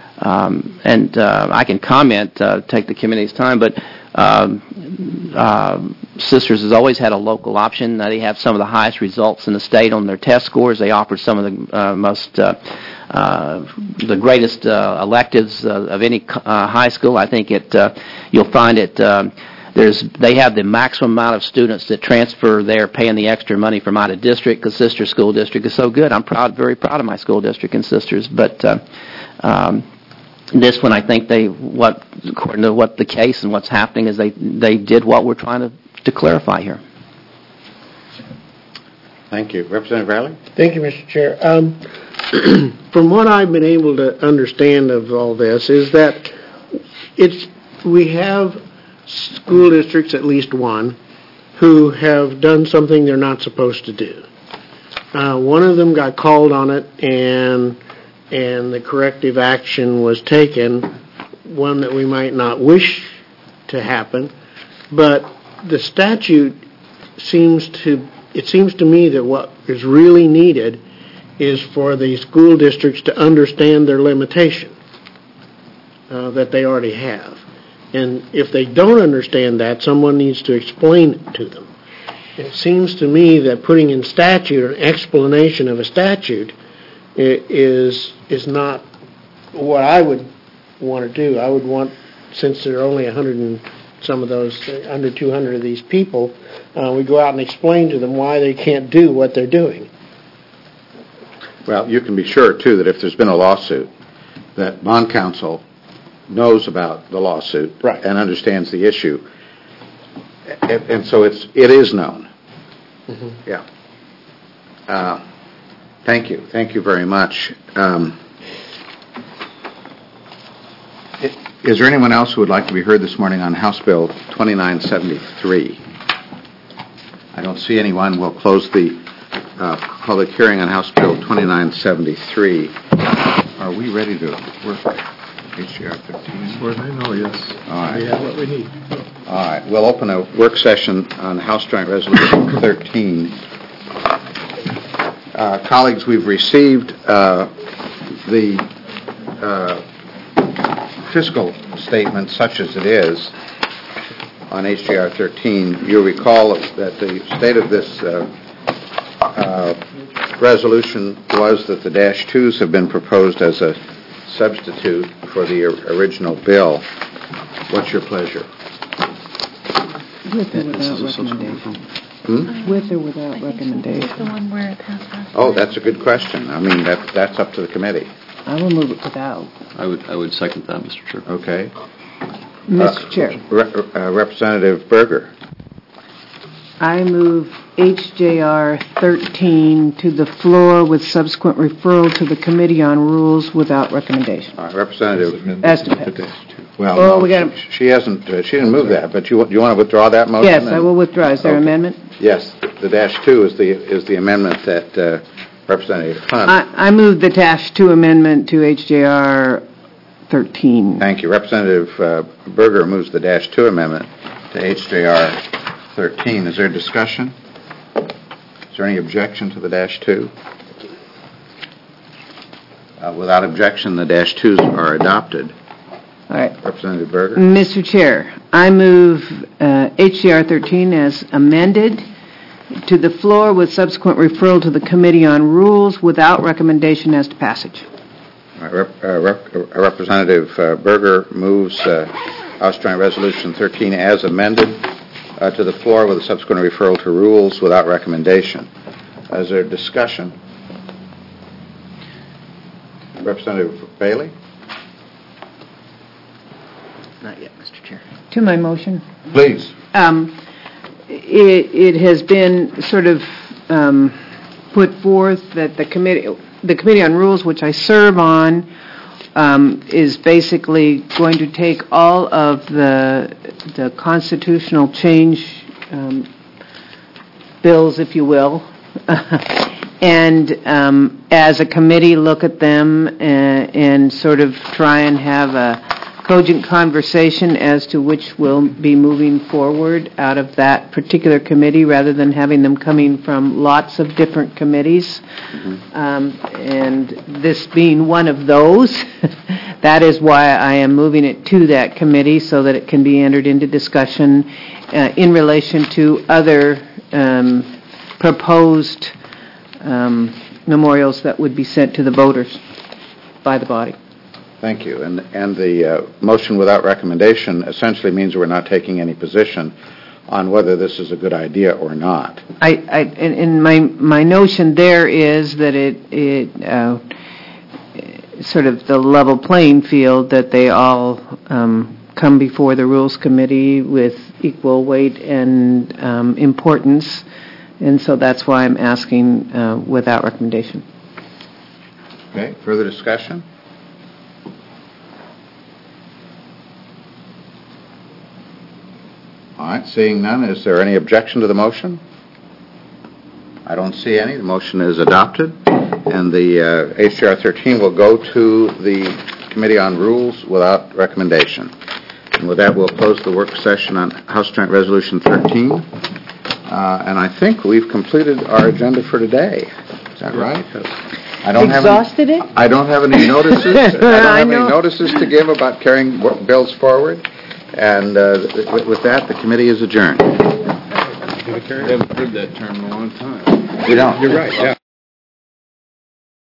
um, and uh, I can comment, uh, take the committee's time, but. Um, uh, Sisters has always had a local option. Uh, they have some of the highest results in the state on their test scores. They offer some of the uh, most, uh, uh, the greatest uh, electives uh, of any uh, high school. I think it. Uh, you'll find it. Um, there's, they have the maximum amount of students that transfer there paying the extra money from out of district because sister school district is so good. I'm proud, very proud of my school district and sisters, but uh, um, this one I think they, what, according to what the case and what's happening is they, they did what we're trying to, to clarify here. Thank you. Representative Riley? Thank you, Mister Chair. Um, from what I've been able to understand of all this is that it's, we have school districts, at least one, who have done something they're not supposed to do. Uh, one of them got called on it, and and the corrective action was taken, one that we might not wish to happen, but the statute seems to, it seems to me that what is really needed is for the school districts to understand their limitation uh, that they already have. And if they don't understand that, someone needs to explain it to them. It seems to me that putting in statute an explanation of a statute is is not what I would want to do. I would want, since there are only a hundred and some of those, under two hundred of these people, uh, we go out and explain to them why they can't do what they're doing. Well, you can be sure, too, that if there's been a lawsuit, that bond counsel knows about the lawsuit right. and understands the issue. And, and so it's, it is known. Mm-hmm. Yeah. Uh, thank you. Thank you very much. Um, is there anyone else who would like to be heard this morning on House Bill twenty-nine seventy-three? I don't see anyone. We'll close the uh, public hearing on House Bill twenty-nine seventy-three. Are we ready to work H J R thirteen? As far as I know, yes. All right. We have what we need. All right. We'll open a work session on House Joint Resolution thirteen. Uh, colleagues, we've received uh, the uh, fiscal statement, such as it is, on H J R thirteen. You'll recall that the state of this uh, uh, resolution was that the dash twos have been proposed as a substitute for the original bill. What's your pleasure? With or without recommendation? Hmm? With or without recommendation? The one where it passes. Oh, that's a good question. I mean, that that's up to the committee. I will move it without. I would I would second that, Mister Chair. Okay. Mister Uh, Chair. Re- uh, Representative Berger. I move H J R thirteen to the floor with subsequent referral to the Committee on Rules without recommendation. Uh, Representative. As to pass. Well, Oh, no, we got she, she hasn't. Uh, she didn't move that. But you you want to withdraw that motion? Yes, I will withdraw. Is there an Okay. amendment? Yes, the dash two is the is the amendment that uh, Representative Hunt. I, I move the dash two amendment to H J R thirteen. Thank you. Representative uh, Berger moves the dash two amendment to H J R thirteen. Is there discussion? Is there any objection to the dash two? Uh, without objection, the dash twos are adopted. All right. Representative Berger. Mister Chair, I move uh, H J R thirteen as amended to the floor with subsequent referral to the Committee on Rules without recommendation as to passage. All right, Rep, uh, Rep, uh, Representative uh, Berger moves uh, House Joint Resolution thirteen as amended uh, to the floor with a subsequent referral to rules without recommendation. Is there discussion? Representative Bailey? Not yet, Mister Chair. To my motion. Please. Um, it, it has been sort of um, put forth that the committee, the Committee on Rules, which I serve on, um, is basically going to take all of the the constitutional change um, bills, if you will, and um, as a committee look at them and, and sort of try and have a cogent conversation as to which will be moving forward out of that particular committee rather than having them coming from lots of different committees. Mm-hmm. Um, and this being one of those, that is why I am moving it to that committee so that it can be entered into discussion uh, in relation to other um, proposed um, memorials that would be sent to the voters by the body. Thank you. And, and the uh, motion without recommendation essentially means we're not taking any position on whether this is a good idea or not. I, I, and, and my, my notion there is that it, it, uh, sort of the level playing field, that they all, um, come before the Rules Committee with equal weight and, um, importance. And so that's why I'm asking, uh, without recommendation. Okay, further discussion? All right, seeing none, is there any objection to the motion? I don't see any. The motion is adopted, and the uh, H J R thirteen will go to the Committee on Rules without recommendation. And with that, we'll close the work session on House Joint Resolution thirteen. Uh, and I think we've completed our agenda for today. Is that right? I don't Exhausted have any, it? I don't have any notices. I don't have I any know. notices to give about carrying w- bills forward. And uh, with with that, the committee is adjourned. We haven't heard that term in a long time. We don't. You're right, yeah.